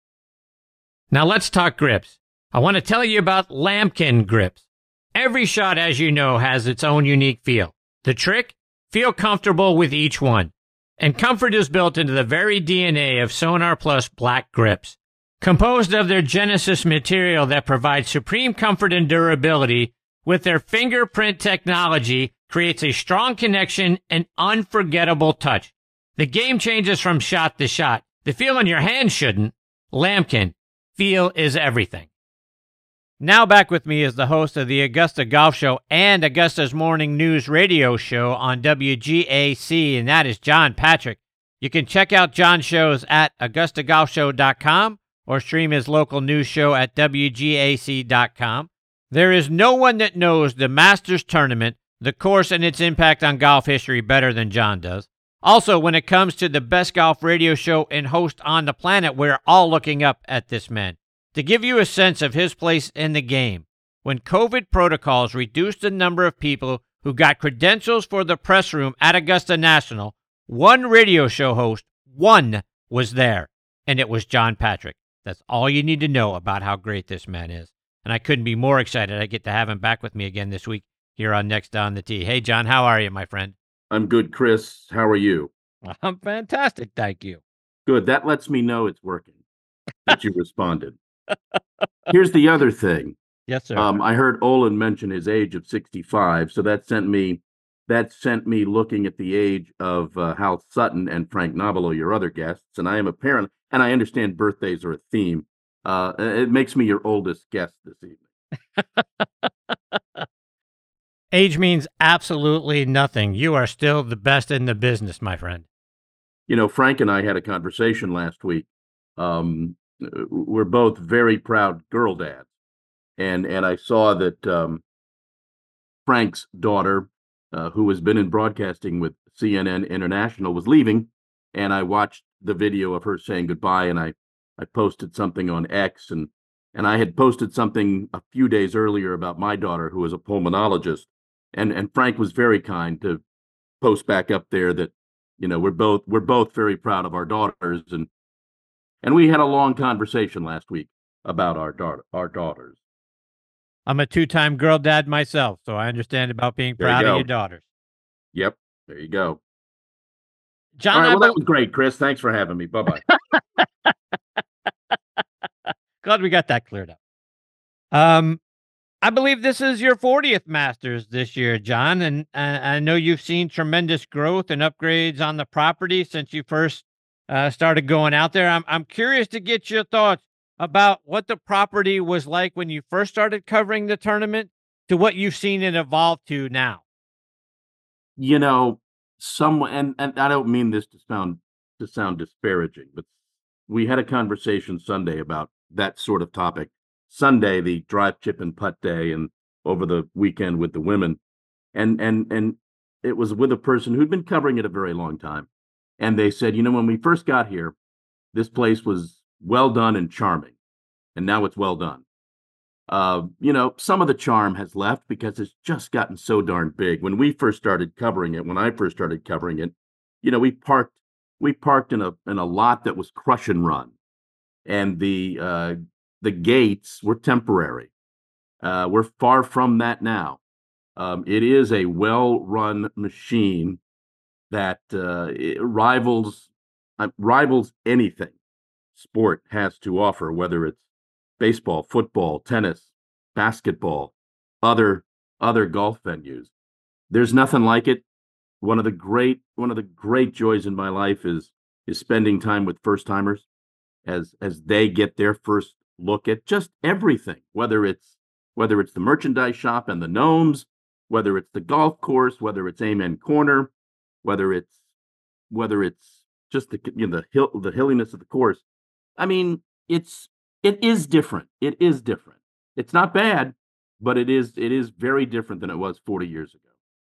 Now let's talk grips. I want to tell you about Lamkin grips. Every shot, as you know, has its own unique feel. The trick? Feel comfortable with each one. And comfort is built into the very D N A of Sonar Plus Black Grips. Composed of their Genesis material that provides supreme comfort and durability, with their fingerprint technology, creates a strong connection and unforgettable touch. The game changes from shot to shot. The feel in your hand shouldn't. Lamkin, feel is everything. Now back with me is the host of the Augusta Golf Show and Augusta's Morning News radio show on W G A C, and that is John Patrick. You can check out John's shows at augusta golf show dot com or stream his local news show at W G A C dot com. There is no one that knows the Masters Tournament, the course, and its impact on golf history better than John does. Also, when it comes to the best golf radio show and host on the planet, we're all looking up at this man. To give you a sense of his place in the game, when COVID protocols reduced the number of people who got credentials for the press room at Augusta National, one radio show host, one, was there, and it was John Patrick. That's all you need to know about how great this man is. And I couldn't be more excited I get to have him back with me again this week here on Next on the Tee. Hey, John, how are you, my friend? I'm good, Chris. How are you? I'm fantastic, thank you. Good. That lets me know it's working, that you responded. Here's the other thing. Yes, sir. Um, I heard Olin mention his age of sixty-five, so that sent me that sent me looking at the age of uh, Hal Sutton and Frank Nobilo, your other guests, and I am apparently, and I understand birthdays are a theme, Uh, it makes me your oldest guest this evening. Age means absolutely nothing. You are still the best in the business, my friend. You know, Frank and I had a conversation last week. Um, we're both very proud girl dads. And, and I saw that um, Frank's daughter, uh, who has been in broadcasting with C N N International, was leaving. And I watched the video of her saying goodbye. And I, I posted something on X. And, and I had posted something a few days earlier about my daughter, who is a pulmonologist. And, and Frank was very kind to post back up there that, you know, we're both we're both very proud of our daughters, and and we had a long conversation last week about our daughter our daughters. I'm a two-time girl dad myself, so I understand about being proud you of your daughters. Yep, there you go. John, all right, I well, be- that was great, Chris. Thanks for having me. Bye-bye. Glad we got that cleared up. Um, I believe this is your fortieth Masters this year, John, and uh, I know you've seen tremendous growth and upgrades on the property since you first uh, started going out there. I'm I'm curious to get your thoughts about what the property was like when you first started covering the tournament to what you've seen it evolve to now. You know, some and and I don't mean this to sound to sound disparaging, but we had a conversation Sunday about that sort of topic. Sunday, the drive, chip, and putt day, and over the weekend with the women. And and and it was with a person who'd been covering it a very long time. And they said, you know, when we first got here, this place was well done and charming. And now it's well done. Uh, you know, some of the charm has left because it's just gotten so darn big. When we first started covering it, when I first started covering it, you know, we parked we parked in a in a lot that was crush and run. And the uh the gates were temporary. Uh, we're far from that now. Um, it is a well-run machine that uh, rivals uh, rivals anything sport has to offer, whether it's baseball, football, tennis, basketball, other other golf venues. There's nothing like it. One of the great one of the great joys in my life is is spending time with first-timers as as they get their first look at just everything, whether it's whether it's the merchandise shop and the gnomes, whether it's the golf course, whether it's Amen Corner, whether it's whether it's just the you know the hill the hilliness of the course. I mean, it's it is different. It is different. It's not bad, but it is it is very different than it was forty years ago.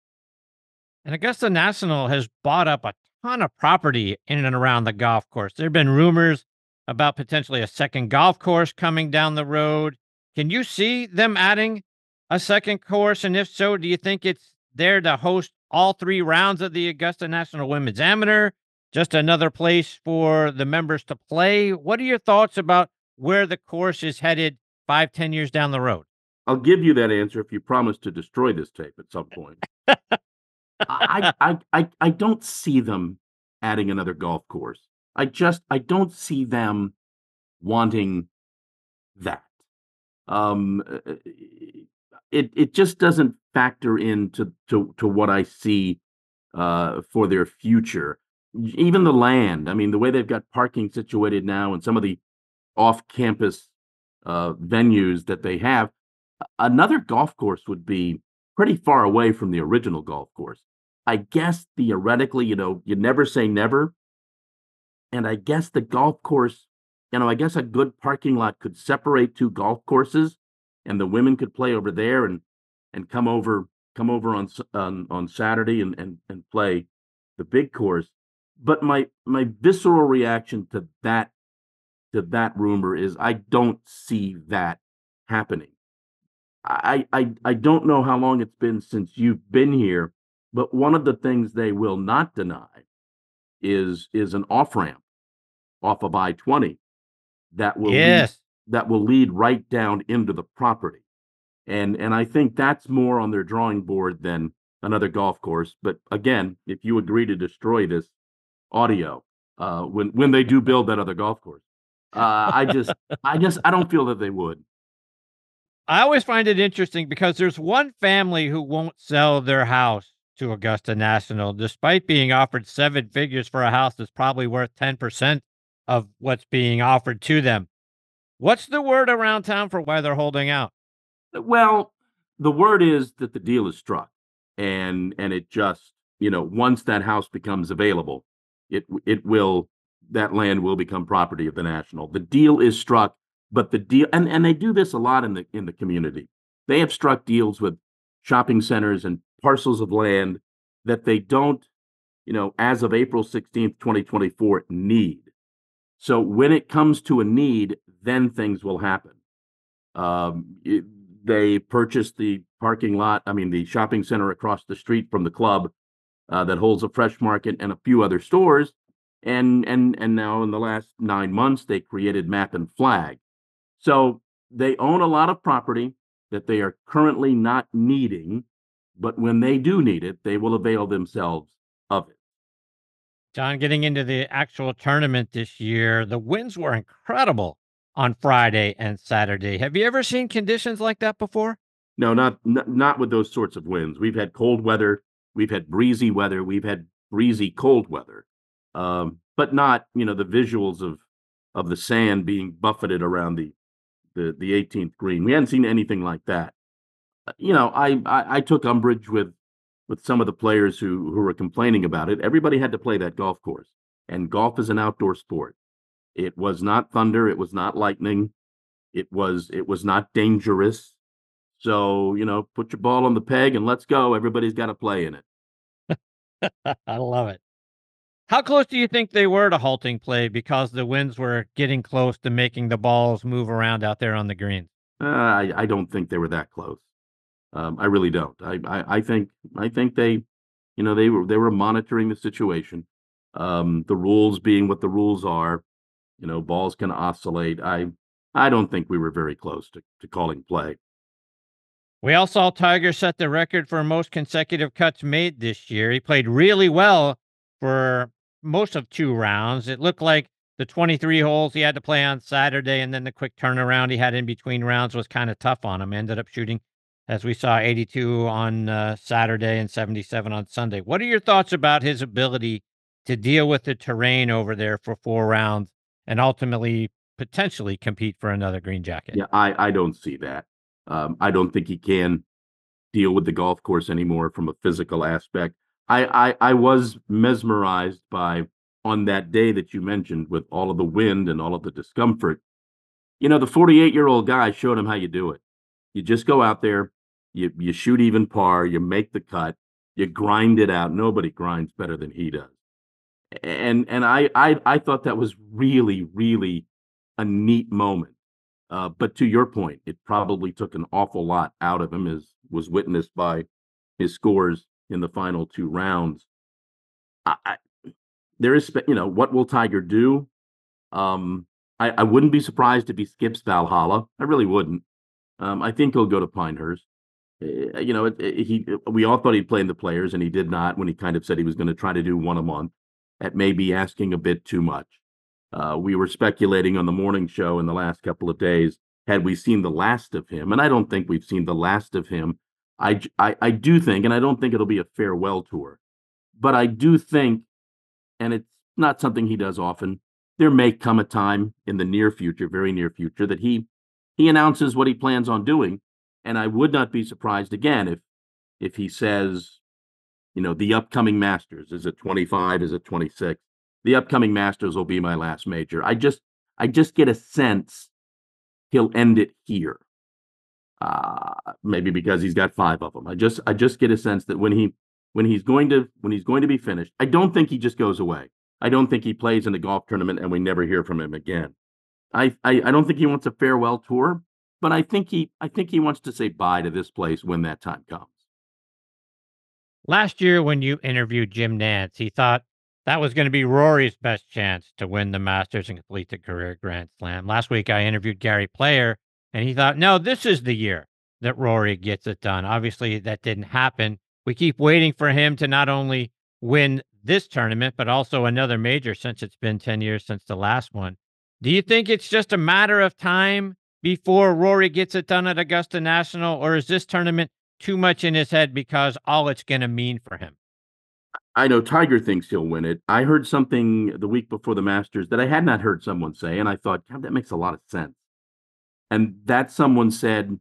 And Augusta National has bought up a ton of property in and around the golf course. There have been rumors about potentially a second golf course coming down the road. Can you see them adding a second course? And if so, do you think it's there to host all three rounds of the Augusta National Women's Amateur? Just another place for the members to play? What are your thoughts about where the course is headed five, ten years down the road? I'll give you that answer if you promise to destroy this tape at some point. I, I, I, I don't see them adding another golf course. I just, I don't see them wanting that. Um, it, it just doesn't factor into to, to what I see uh, for their future. Even the land, I mean, the way they've got parking situated now and some of the off-campus uh, venues that they have, another golf course would be pretty far away from the original golf course. I guess theoretically, you know, you never say never. And I guess the golf course, you know, I guess a good parking lot could separate two golf courses, and the women could play over there and and come over come over on on, on Saturday and, and and play the big course. But my my visceral reaction to that to that rumor is I don't see that happening. I I I don't know how long it's been since you've been here, but one of the things they will not deny is is an off ramp off of I twenty that will yes. lead, that will lead right down into the property, and and I think that's more on their drawing board than another golf course. But again, if you agree to destroy this audio uh, when when they do build that other golf course, uh, I just I just I don't feel that they would. I always find it interesting because there's one family who won't sell their house to Augusta National, despite being offered seven figures for a house that's probably worth ten percent of what's being offered to them. What's the word around town for why they're holding out? Well, the word is that the deal is struck, and and it just, you know, once that house becomes available, it it will that land will become property of the National. The deal is struck, but the deal and and they do this a lot in the in the community. They have struck deals with shopping centers and parcels of land that they don't, you know, as of April sixteenth, twenty twenty-four, need. So when it comes to a need, then things will happen. Um, it, they purchased the parking lot, I mean, the shopping center across the street from the club uh, that holds a Fresh Market and a few other stores. And and and now in the last nine months, they created Map and Flag. So they own a lot of property that they are currently not needing, but when they do need it, they will avail themselves of it. John, getting into the actual tournament this year, the winds were incredible on Friday and Saturday. Have you ever seen conditions like that before? No, not not, not with those sorts of winds. We've had cold weather, we've had breezy weather, we've had breezy cold weather, um, but not, you know, the visuals of of the sand being buffeted around the the the eighteenth green. We hadn't seen anything like that. You know, I I, I took umbrage with with some of the players who who were complaining about it. Everybody had to play that golf course, and golf is an outdoor sport. It was not thunder, it was not lightning, it was it was not dangerous. So, you know, put your ball on the peg and let's go. Everybody's got to play in it. I love it. How close do you think they were to halting play because the winds were getting close to making the balls move around out there on the greens? Uh, I, I don't think they were that close. Um, I really don't. I, I, I think I think they, you know, they were they were monitoring the situation. Um, the rules being what the rules are, you know, balls can oscillate. I I don't think we were very close to, to calling play. We all saw Tiger set the record for most consecutive cuts made this year. He played really well for most of two rounds. It looked like the twenty-three holes he had to play on Saturday and then the quick turnaround he had in between rounds was kind of tough on him. Ended up shooting, as we saw, eighty-two on uh, Saturday and seventy-seven on Sunday. What are your thoughts about his ability to deal with the terrain over there for four rounds and ultimately potentially compete for another green jacket? Yeah, I, I don't see that. Um, I don't think he can deal with the golf course anymore from a physical aspect. I, I, I was mesmerized by, on that day that you mentioned, with all of the wind and all of the discomfort, you know, the forty-eight-year-old guy showed him how you do it. You just go out there, you you shoot even par, you make the cut, you grind it out. Nobody grinds better than he does. And and I I, I thought that was really, really a neat moment. Uh, but to your point, it probably took an awful lot out of him, as was witnessed by his scores in the final two rounds. I, I, there is, you know, what will Tiger do? Um, I, I wouldn't be surprised if he skips Valhalla. I really wouldn't. Um, I think he'll go to Pinehurst. Uh, you know, it, it, he. We all thought he'd play in the Players, and he did not. When he kind of said he was going to try to do one a month, that may be asking a bit too much. Uh, we were speculating on the morning show in the last couple of days, had we seen the last of him? And I don't think we've seen the last of him. I, I, I do think, and I don't think it'll be a farewell tour, but I do think, and it's not something he does often, there may come a time in the near future, very near future, that he he announces what he plans on doing. And I would not be surprised again if if he says, you know, the upcoming Masters, is it twenty-five, is it twenty-six? The upcoming Masters will be my last major. I just, I just get a sense he'll end it here. Uh, maybe because he's got five of them. I just, I just get a sense that when he, when he's going to, when he's going to be finished, I don't think he just goes away. I don't think he plays in a golf tournament and we never hear from him again. I, I, I don't think he wants a farewell tour, but I think he, I think he wants to say bye to this place when that time comes. Last year, when you interviewed Jim Nantz, he thought that was going to be Rory's best chance to win the Masters and complete the career Grand Slam. Last week, I interviewed Gary Player, and he thought, no, this is the year that Rory gets it done. Obviously, that didn't happen. We keep waiting for him to not only win this tournament, but also another major, since it's been ten years since the last one. Do you think it's just a matter of time before Rory gets it done at Augusta National, or is this tournament too much in his head because all it's going to mean for him? I know Tiger thinks he'll win it. I heard something the week before the Masters that I had not heard someone say, and I thought, God, that makes a lot of sense. And that someone said,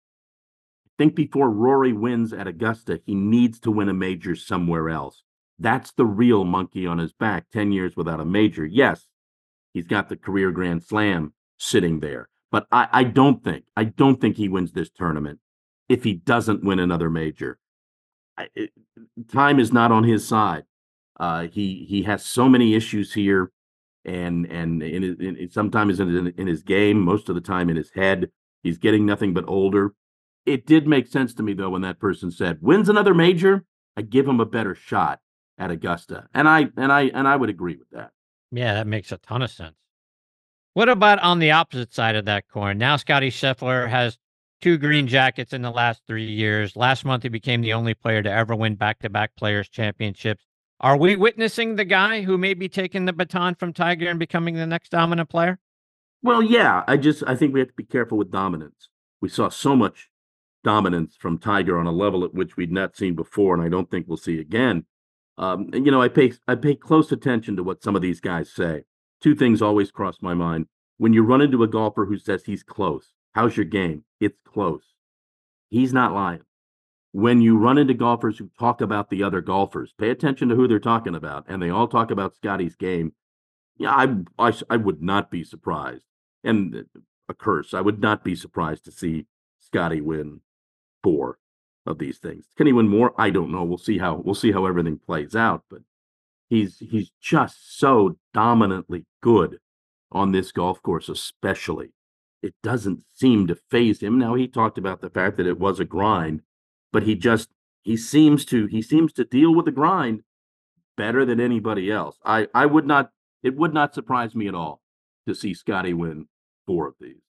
I think before Rory wins at Augusta, he needs to win a major somewhere else. That's the real monkey on his back, ten years without a major. Yes, he's got the career Grand Slam sitting there. But I, I don't think, I don't think he wins this tournament if he doesn't win another major. I, it, time is not on his side. Uh, he he has so many issues here, and and in, in, in sometimes in, in his game, most of the time in his head. He's getting nothing but older. It did make sense to me though when that person said, "Wins another major, I give him a better shot at Augusta," and I and I and I would agree with that. Yeah, that makes a ton of sense. What about on the opposite side of that coin? Now Scotty Scheffler has two green jackets in the last three years. Last month, he became the only player to ever win back-to-back Players' Championships. Are we witnessing the guy who may be taking the baton from Tiger and becoming the next dominant player? Well, yeah. I just I think we have to be careful with dominance. We saw so much dominance from Tiger on a level at which we'd not seen before, and I don't think we'll see again. Um, and, you know, I pay I pay close attention to what some of these guys say. Two things always cross my mind. When you run into a golfer who says he's close, how's your game? It's close. He's not lying. When you run into golfers who talk about the other golfers, pay attention to who they're talking about, and they all talk about Scotty's game. Yeah, I, I, I would not be surprised. And a curse, I would not be surprised to see Scotty win four of these things. Can he win more? I don't know. We'll see how we'll see how everything plays out. But he's he's just so dominantly good on this golf course, especially. It doesn't seem to faze him. Now, he talked about the fact that it was a grind, but he just he seems to he seems to deal with the grind better than anybody else. I I would not it would not surprise me at all to see Scotty win four of these.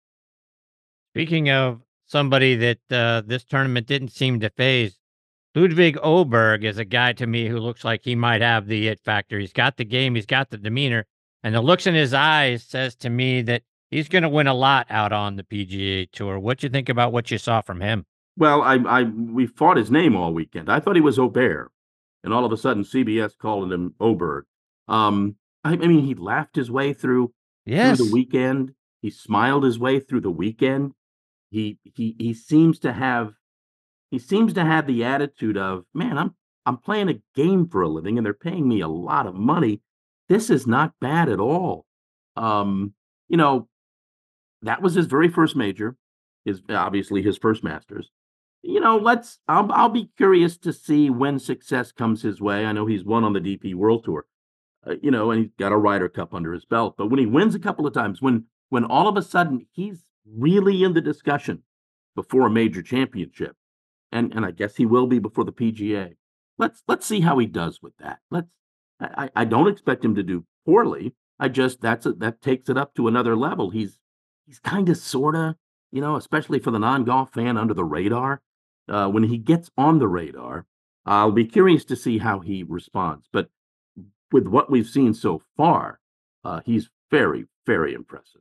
Speaking of somebody that uh, this tournament didn't seem to phase, Ludwig Oberg is a guy to me who looks like he might have the it factor. He's got the game, he's got the demeanor, and the looks in his eyes says to me that he's going to win a lot out on the P G A Tour. What you think about what you saw from him? Well, I, I we fought his name all weekend. I thought he was Aubert, and all of a sudden C B S called him Oberg. Um, I, I mean, he laughed his way through, yes. through the weekend. He smiled his way through the weekend. He he he seems to have he seems to have the attitude of, man, I'm I'm playing a game for a living, and they're paying me a lot of money. This is not bad at all. Um, you know, that was his very first major, is obviously his first Masters. You know, let's I'll I'll be curious to see when success comes his way. I know he's won on the D P World Tour, uh, you know, and he's got a Ryder Cup under his belt. But when he wins a couple of times, when when all of a sudden he's really in the discussion before a major championship, and and I guess he will be before the P G A. Let's let's see how he does with that. Let's. I, I don't expect him to do poorly. I just that's a, that takes it up to another level. He's he's kind of sorta, you know, especially for the non-golf fan, under the radar. Uh, when he gets on the radar, I'll be curious to see how he responds. But with what we've seen so far, uh, he's very, very impressive.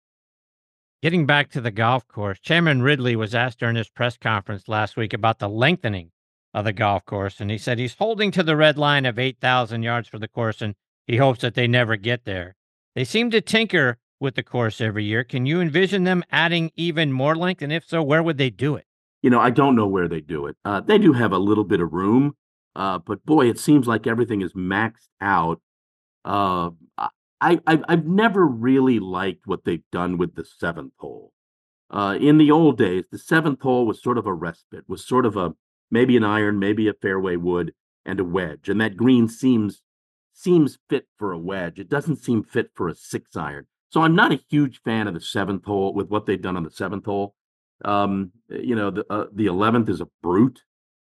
Getting back to the golf course, Chairman Ridley was asked during his press conference last week about the lengthening of the golf course, and he said he's holding to the red line of eight thousand yards for the course, and he hopes that they never get there. They seem to tinker with the course every year. Can you envision them adding even more length, and if so, where would they do it? You know, I don't know where they do it. Uh, they do have a little bit of room, uh, but boy, it seems like everything is maxed out. Uh, I, I, I've never really liked what they've done with the seventh hole. Uh, in the old days, the seventh hole was sort of a respite, was sort of a maybe an iron, maybe a fairway wood, and a wedge. And that green seems seems fit for a wedge. It doesn't seem fit for a six iron. So I'm not a huge fan of the seventh hole with what they've done on the seventh hole. Um, you know, the uh, the eleventh is a brute.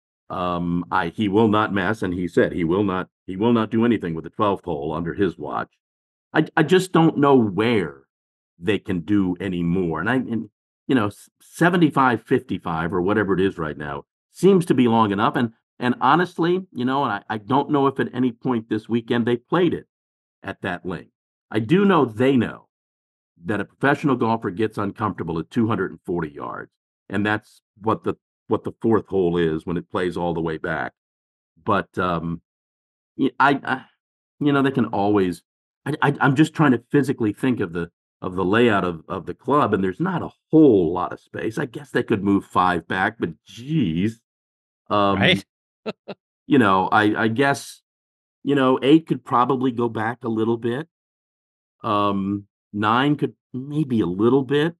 Um, I he will not mess, and he said he will not he will not do anything with the twelfth hole under his watch. I I just don't know where they can do any more. And I and you know, seventy-five fifty-five or whatever it is right now seems to be long enough. And and honestly, you know, and I, I don't know if at any point this weekend they played it at that length. I do know they know that a professional golfer gets uncomfortable at two hundred forty yards, and that's what the what the fourth hole is when it plays all the way back. But um, I, I you know, they can always. I, I, I'm just trying to physically think of the of the layout of, of the club, and there's not a whole lot of space. I guess they could move five back, but geez. Um, right? you know, I, I guess, you know, eight could probably go back a little bit. Um, nine could maybe a little bit.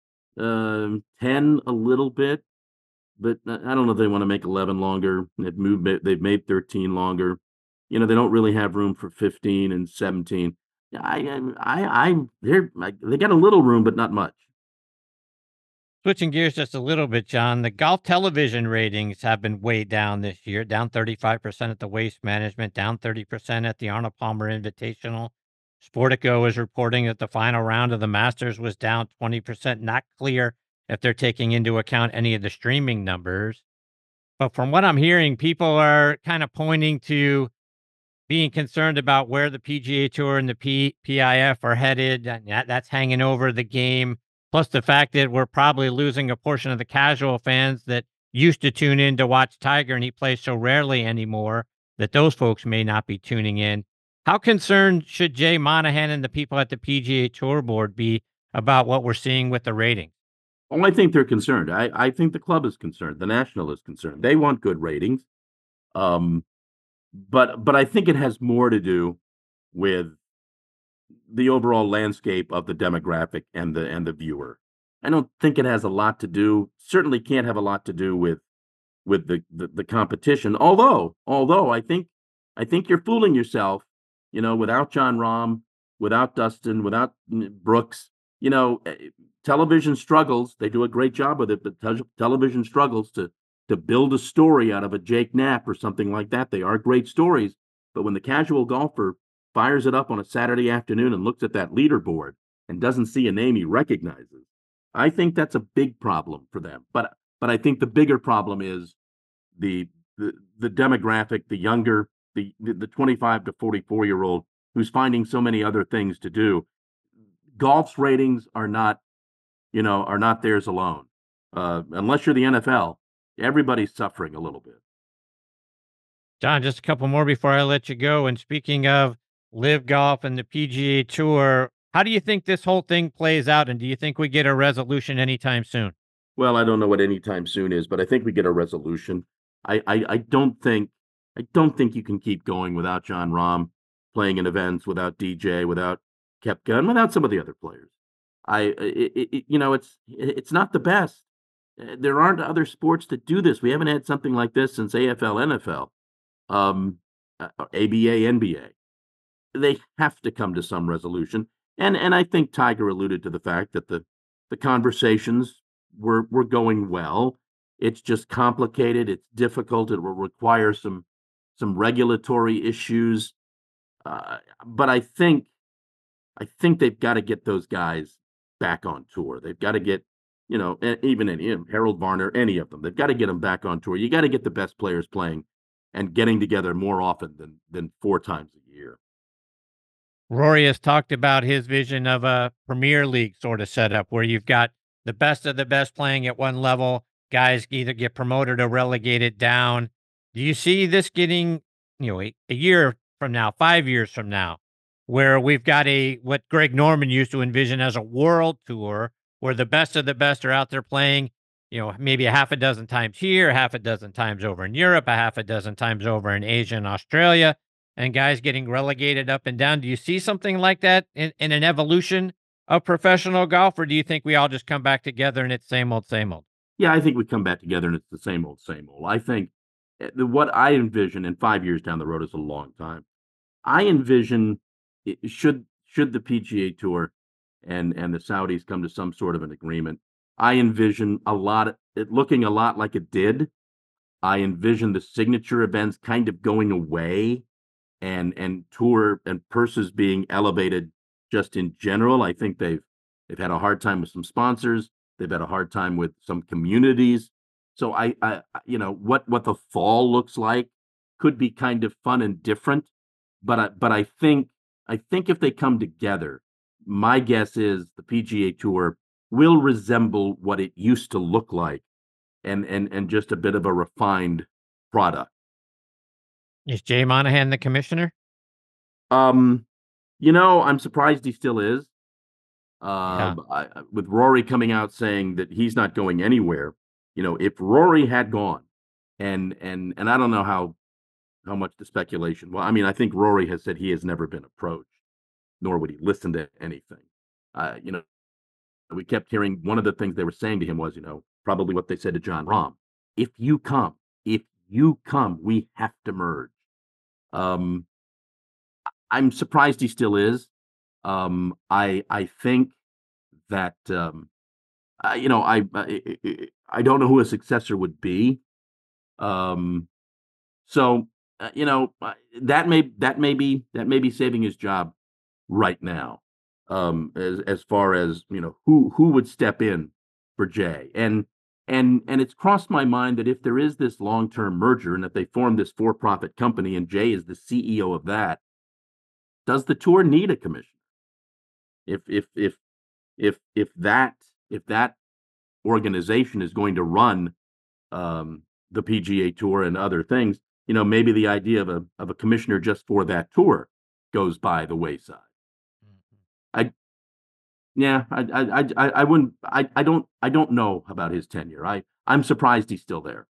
Um, ten a little bit. But I don't know if they want to make eleven longer. They've moved. They've made thirteen longer. You know, they don't really have room for fifteen and seventeen. I, I, I, they're, they got a little room, but not much. Switching gears just a little bit, John, the golf television ratings have been way down this year, down thirty-five percent at the Waste Management, down thirty percent at the Arnold Palmer Invitational. Sportico is reporting that the final round of the Masters was down twenty percent. Not clear if they're taking into account any of the streaming numbers. But from what I'm hearing, people are kind of pointing to being concerned about where the P G A Tour and the P- PIF are headed. And that, that's hanging over the game. Plus the fact that we're probably losing a portion of the casual fans that used to tune in to watch Tiger, and he plays so rarely anymore that those folks may not be tuning in. How concerned should Jay Monahan and the people at the P G A Tour board be about what we're seeing with the ratings? Well, I think they're concerned. I, I think the club is concerned. The National is concerned. They want good ratings. Um, but but I think it has more to do with the overall landscape of the demographic and the and the viewer. I don't think it has a lot to do. Certainly can't have a lot to do with with the the, the competition. Although although I think I think you're fooling yourself. You know, without Jon Rahm, without Dustin, without Brooks, you know, television struggles. They do a great job with it, but te- television struggles to to build a story out of a Jake Knapp or something like that. They are great stories, but when the casual golfer fires it up on a Saturday afternoon and looks at that leaderboard and doesn't see a name he recognizes, I think that's a big problem for them. But but I think the bigger problem is the the, the demographic, the younger, the the twenty-five to forty-four year old who's finding so many other things to do. Golf's ratings are not, you know, are not theirs alone. Uh, unless you're the N F L, everybody's suffering a little bit. John, just a couple more before I let you go. And speaking of Live Golf and the P G A Tour, how do you think this whole thing plays out? And do you think we get a resolution anytime soon? Well, I don't know what anytime soon is, but I think we get a resolution. I, I, I don't think I don't think you can keep going without Jon Rahm playing in events, without D J, without Koepka, and without some of the other players. I, it, it, you know, it's it's not the best. There aren't other sports that do this. We haven't had something like this since A F L, N F L, um, A B A, N B A. They have to come to some resolution, and and I think Tiger alluded to the fact that the the conversations were were going well. It's just complicated. It's difficult. It will require some some regulatory issues, uh, but I think I think they've got to get those guys back on tour. They've got to get, you know, even any you know, Harold Varner, any of them. They've got to get them back on tour. You got to get the best players playing and getting together more often than than four times a year. Rory has talked about his vision of a Premier League sort of setup where you've got the best of the best playing at one level. Guys either get promoted or relegated down. Do you see this getting, you know, a, a year from now, five years from now, where we've got a what Greg Norman used to envision as a world tour where the best of the best are out there playing, you know, maybe a half a dozen times here, half a dozen times over in Europe, a half a dozen times over in Asia and Australia, and guys getting relegated up and down. Do you see something like that in, in an evolution of professional golf, or do you think we all just come back together and it's same old, same old? Yeah, I think we come back together and it's the same old, same old. I think what I envision, and five years down the road is a long time. I envision should should the P G A Tour and and the Saudis come to some sort of an agreement, I envision a lot of it looking a lot like it did. I envision the signature events kind of going away, and and tour and purses being elevated just in general. I think they've they've had a hard time with some sponsors. They've had a hard time with some communities. So I, I you know, what what the fall looks like could be kind of fun and different. But I, but I think I think if they come together, my guess is the P G A Tour will resemble what it used to look like, and and and just a bit of a refined product. Is Jay Monahan the commissioner? Um, you know, I'm surprised he still is. Uh, yeah. I, with Rory coming out saying that he's not going anywhere, you know, if Rory had gone, and and and I don't know how how much the speculation. Well, I mean, I think Rory has said he has never been approached, nor would he listen to anything. Uh, you know, we kept hearing one of the things they were saying to him was, you know, probably what they said to John Rahm: if you come, if you come, we have to merge. Um, I'm surprised he still is. Um, I I think that um, uh, you know I, I I don't know who a successor would be. Um, so uh, you know that may that may be that may be saving his job right now. Um, as as far as you know, who who would step in for Jay, and and and it's crossed my mind that if there is this long-term merger and that they form this for-profit company and Jay is the C E O of that, does the tour need a commissioner? If if if if if that if that organization is going to run um, the P G A Tour and other things, you know, maybe the idea of a of a commissioner just for that tour goes by the wayside. I, yeah, I, I, I, I wouldn't, I, I don't, I don't know about his tenure. I, I'm surprised he's still there.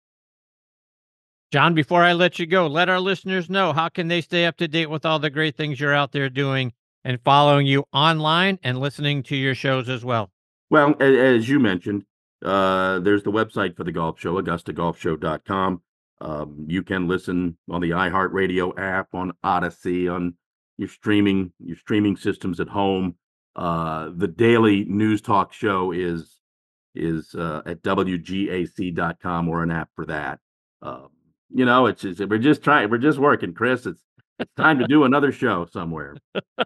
John, before I let you go, let our listeners know, how can they stay up to date with all the great things you're out there doing and following you online and listening to your shows as well? Well, as you mentioned, uh, there's the website for the golf show, Augusta Golf Show dot com. Um, you can listen on the iHeartRadio app, on Odyssey, on your streaming, your streaming systems at home. Uh, the daily news talk show is is uh, at W G A C dot com or an app for that. Um, you know, it's just, we're just trying, we're just working, Chris. It's it's time to do another show somewhere.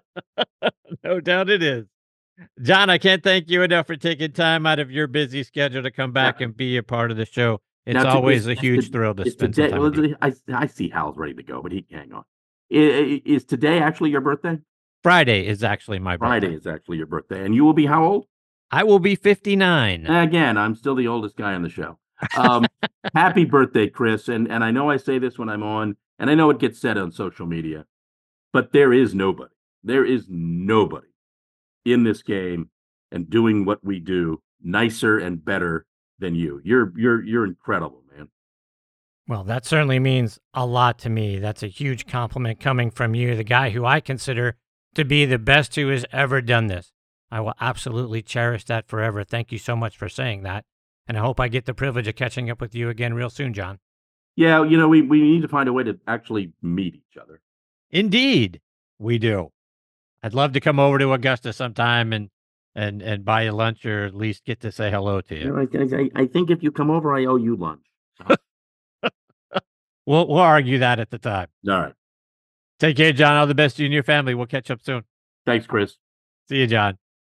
No doubt it is. John, I can't thank you enough for taking time out of your busy schedule to come back and be a part of the show. It's now, always a huge to, thrill to spend some today, time with you. I, I see Hal's ready to go, but he can hang on. Is, is today actually your birthday? Friday is actually my birthday. Friday is actually your birthday. And you will be how old? I will be fifty-nine. Again, I'm still the oldest guy on the show. Um, happy birthday, Chris. And, and I know I say this when I'm on, and I know it gets said on social media, but there is nobody. There is nobody in this game and doing what we do nicer and better than you. You're you're you're incredible, man. Well, that certainly means a lot to me. That's a huge compliment coming from you, the guy who I consider to be the best who has ever done this. I will absolutely cherish that forever. Thank you so much for saying that. And I hope I get the privilege of catching up with you again real soon, John. Yeah, you know, we, we need to find a way to actually meet each other. Indeed, we do. I'd love to come over to Augusta sometime and and and buy you lunch, or at least get to say hello to you. you know, I, I think if you come over, I owe you lunch. So. we'll we'll argue that at the time. All right. Take care, John. All the best to you and your family. We'll catch up soon. Thanks, Chris. See you, John.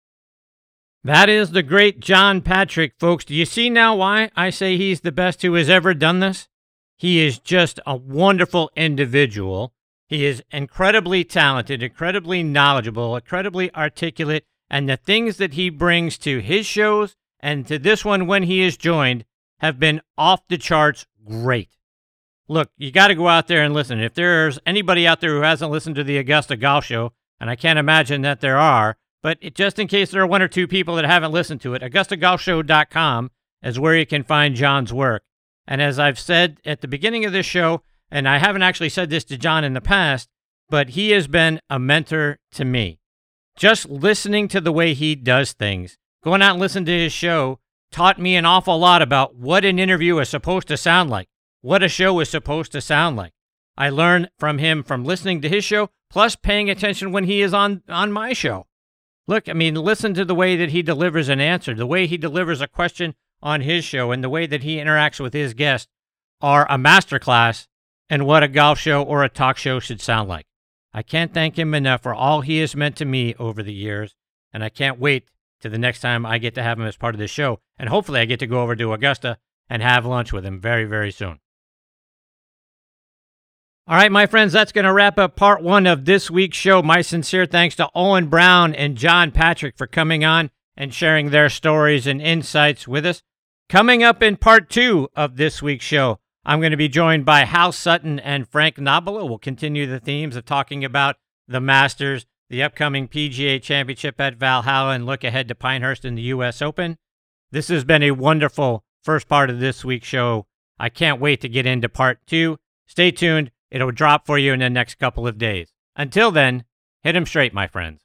That is the great John Patrick, folks. Do you see now why I say he's the best who has ever done this? He is just a wonderful individual. He is incredibly talented, incredibly knowledgeable, incredibly articulate, and the things that he brings to his shows and to this one when he is joined have been off the charts great. Look, you got to go out there and listen. If there's anybody out there who hasn't listened to the Augusta Golf Show, and I can't imagine that there are, but it, just in case there are one or two people that haven't listened to it, Augusta Golf Show dot com is where you can find John's work. And as I've said at the beginning of this show, and I haven't actually said this to John in the past, but he has been a mentor to me. Just listening to the way he does things, going out and listening to his show, taught me an awful lot about what an interview is supposed to sound like, what a show is supposed to sound like. I learned from him from listening to his show, plus paying attention when he is on, on my show. Look, I mean, listen to the way that he delivers an answer, the way he delivers a question on his show, and the way that he interacts with his guests are a masterclass in what a golf show or a talk show should sound like. I can't thank him enough for all he has meant to me over the years, and I can't wait to the next time I get to have him as part of this show, and hopefully I get to go over to Augusta and have lunch with him very, very soon. All right, my friends, that's going to wrap up part one of this week's show. My sincere thanks to Owen Brown and John Patrick for coming on and sharing their stories and insights with us. Coming up in part two of this week's show, I'm going to be joined by Hal Sutton and Frank Nobilo. We'll continue the themes of talking about the Masters, the upcoming P G A Championship at Valhalla, and look ahead to Pinehurst in the U S Open. This has been a wonderful first part of this week's show. I can't wait to get into part two. Stay tuned. It'll drop for you in the next couple of days. Until then, hit 'em straight, my friends.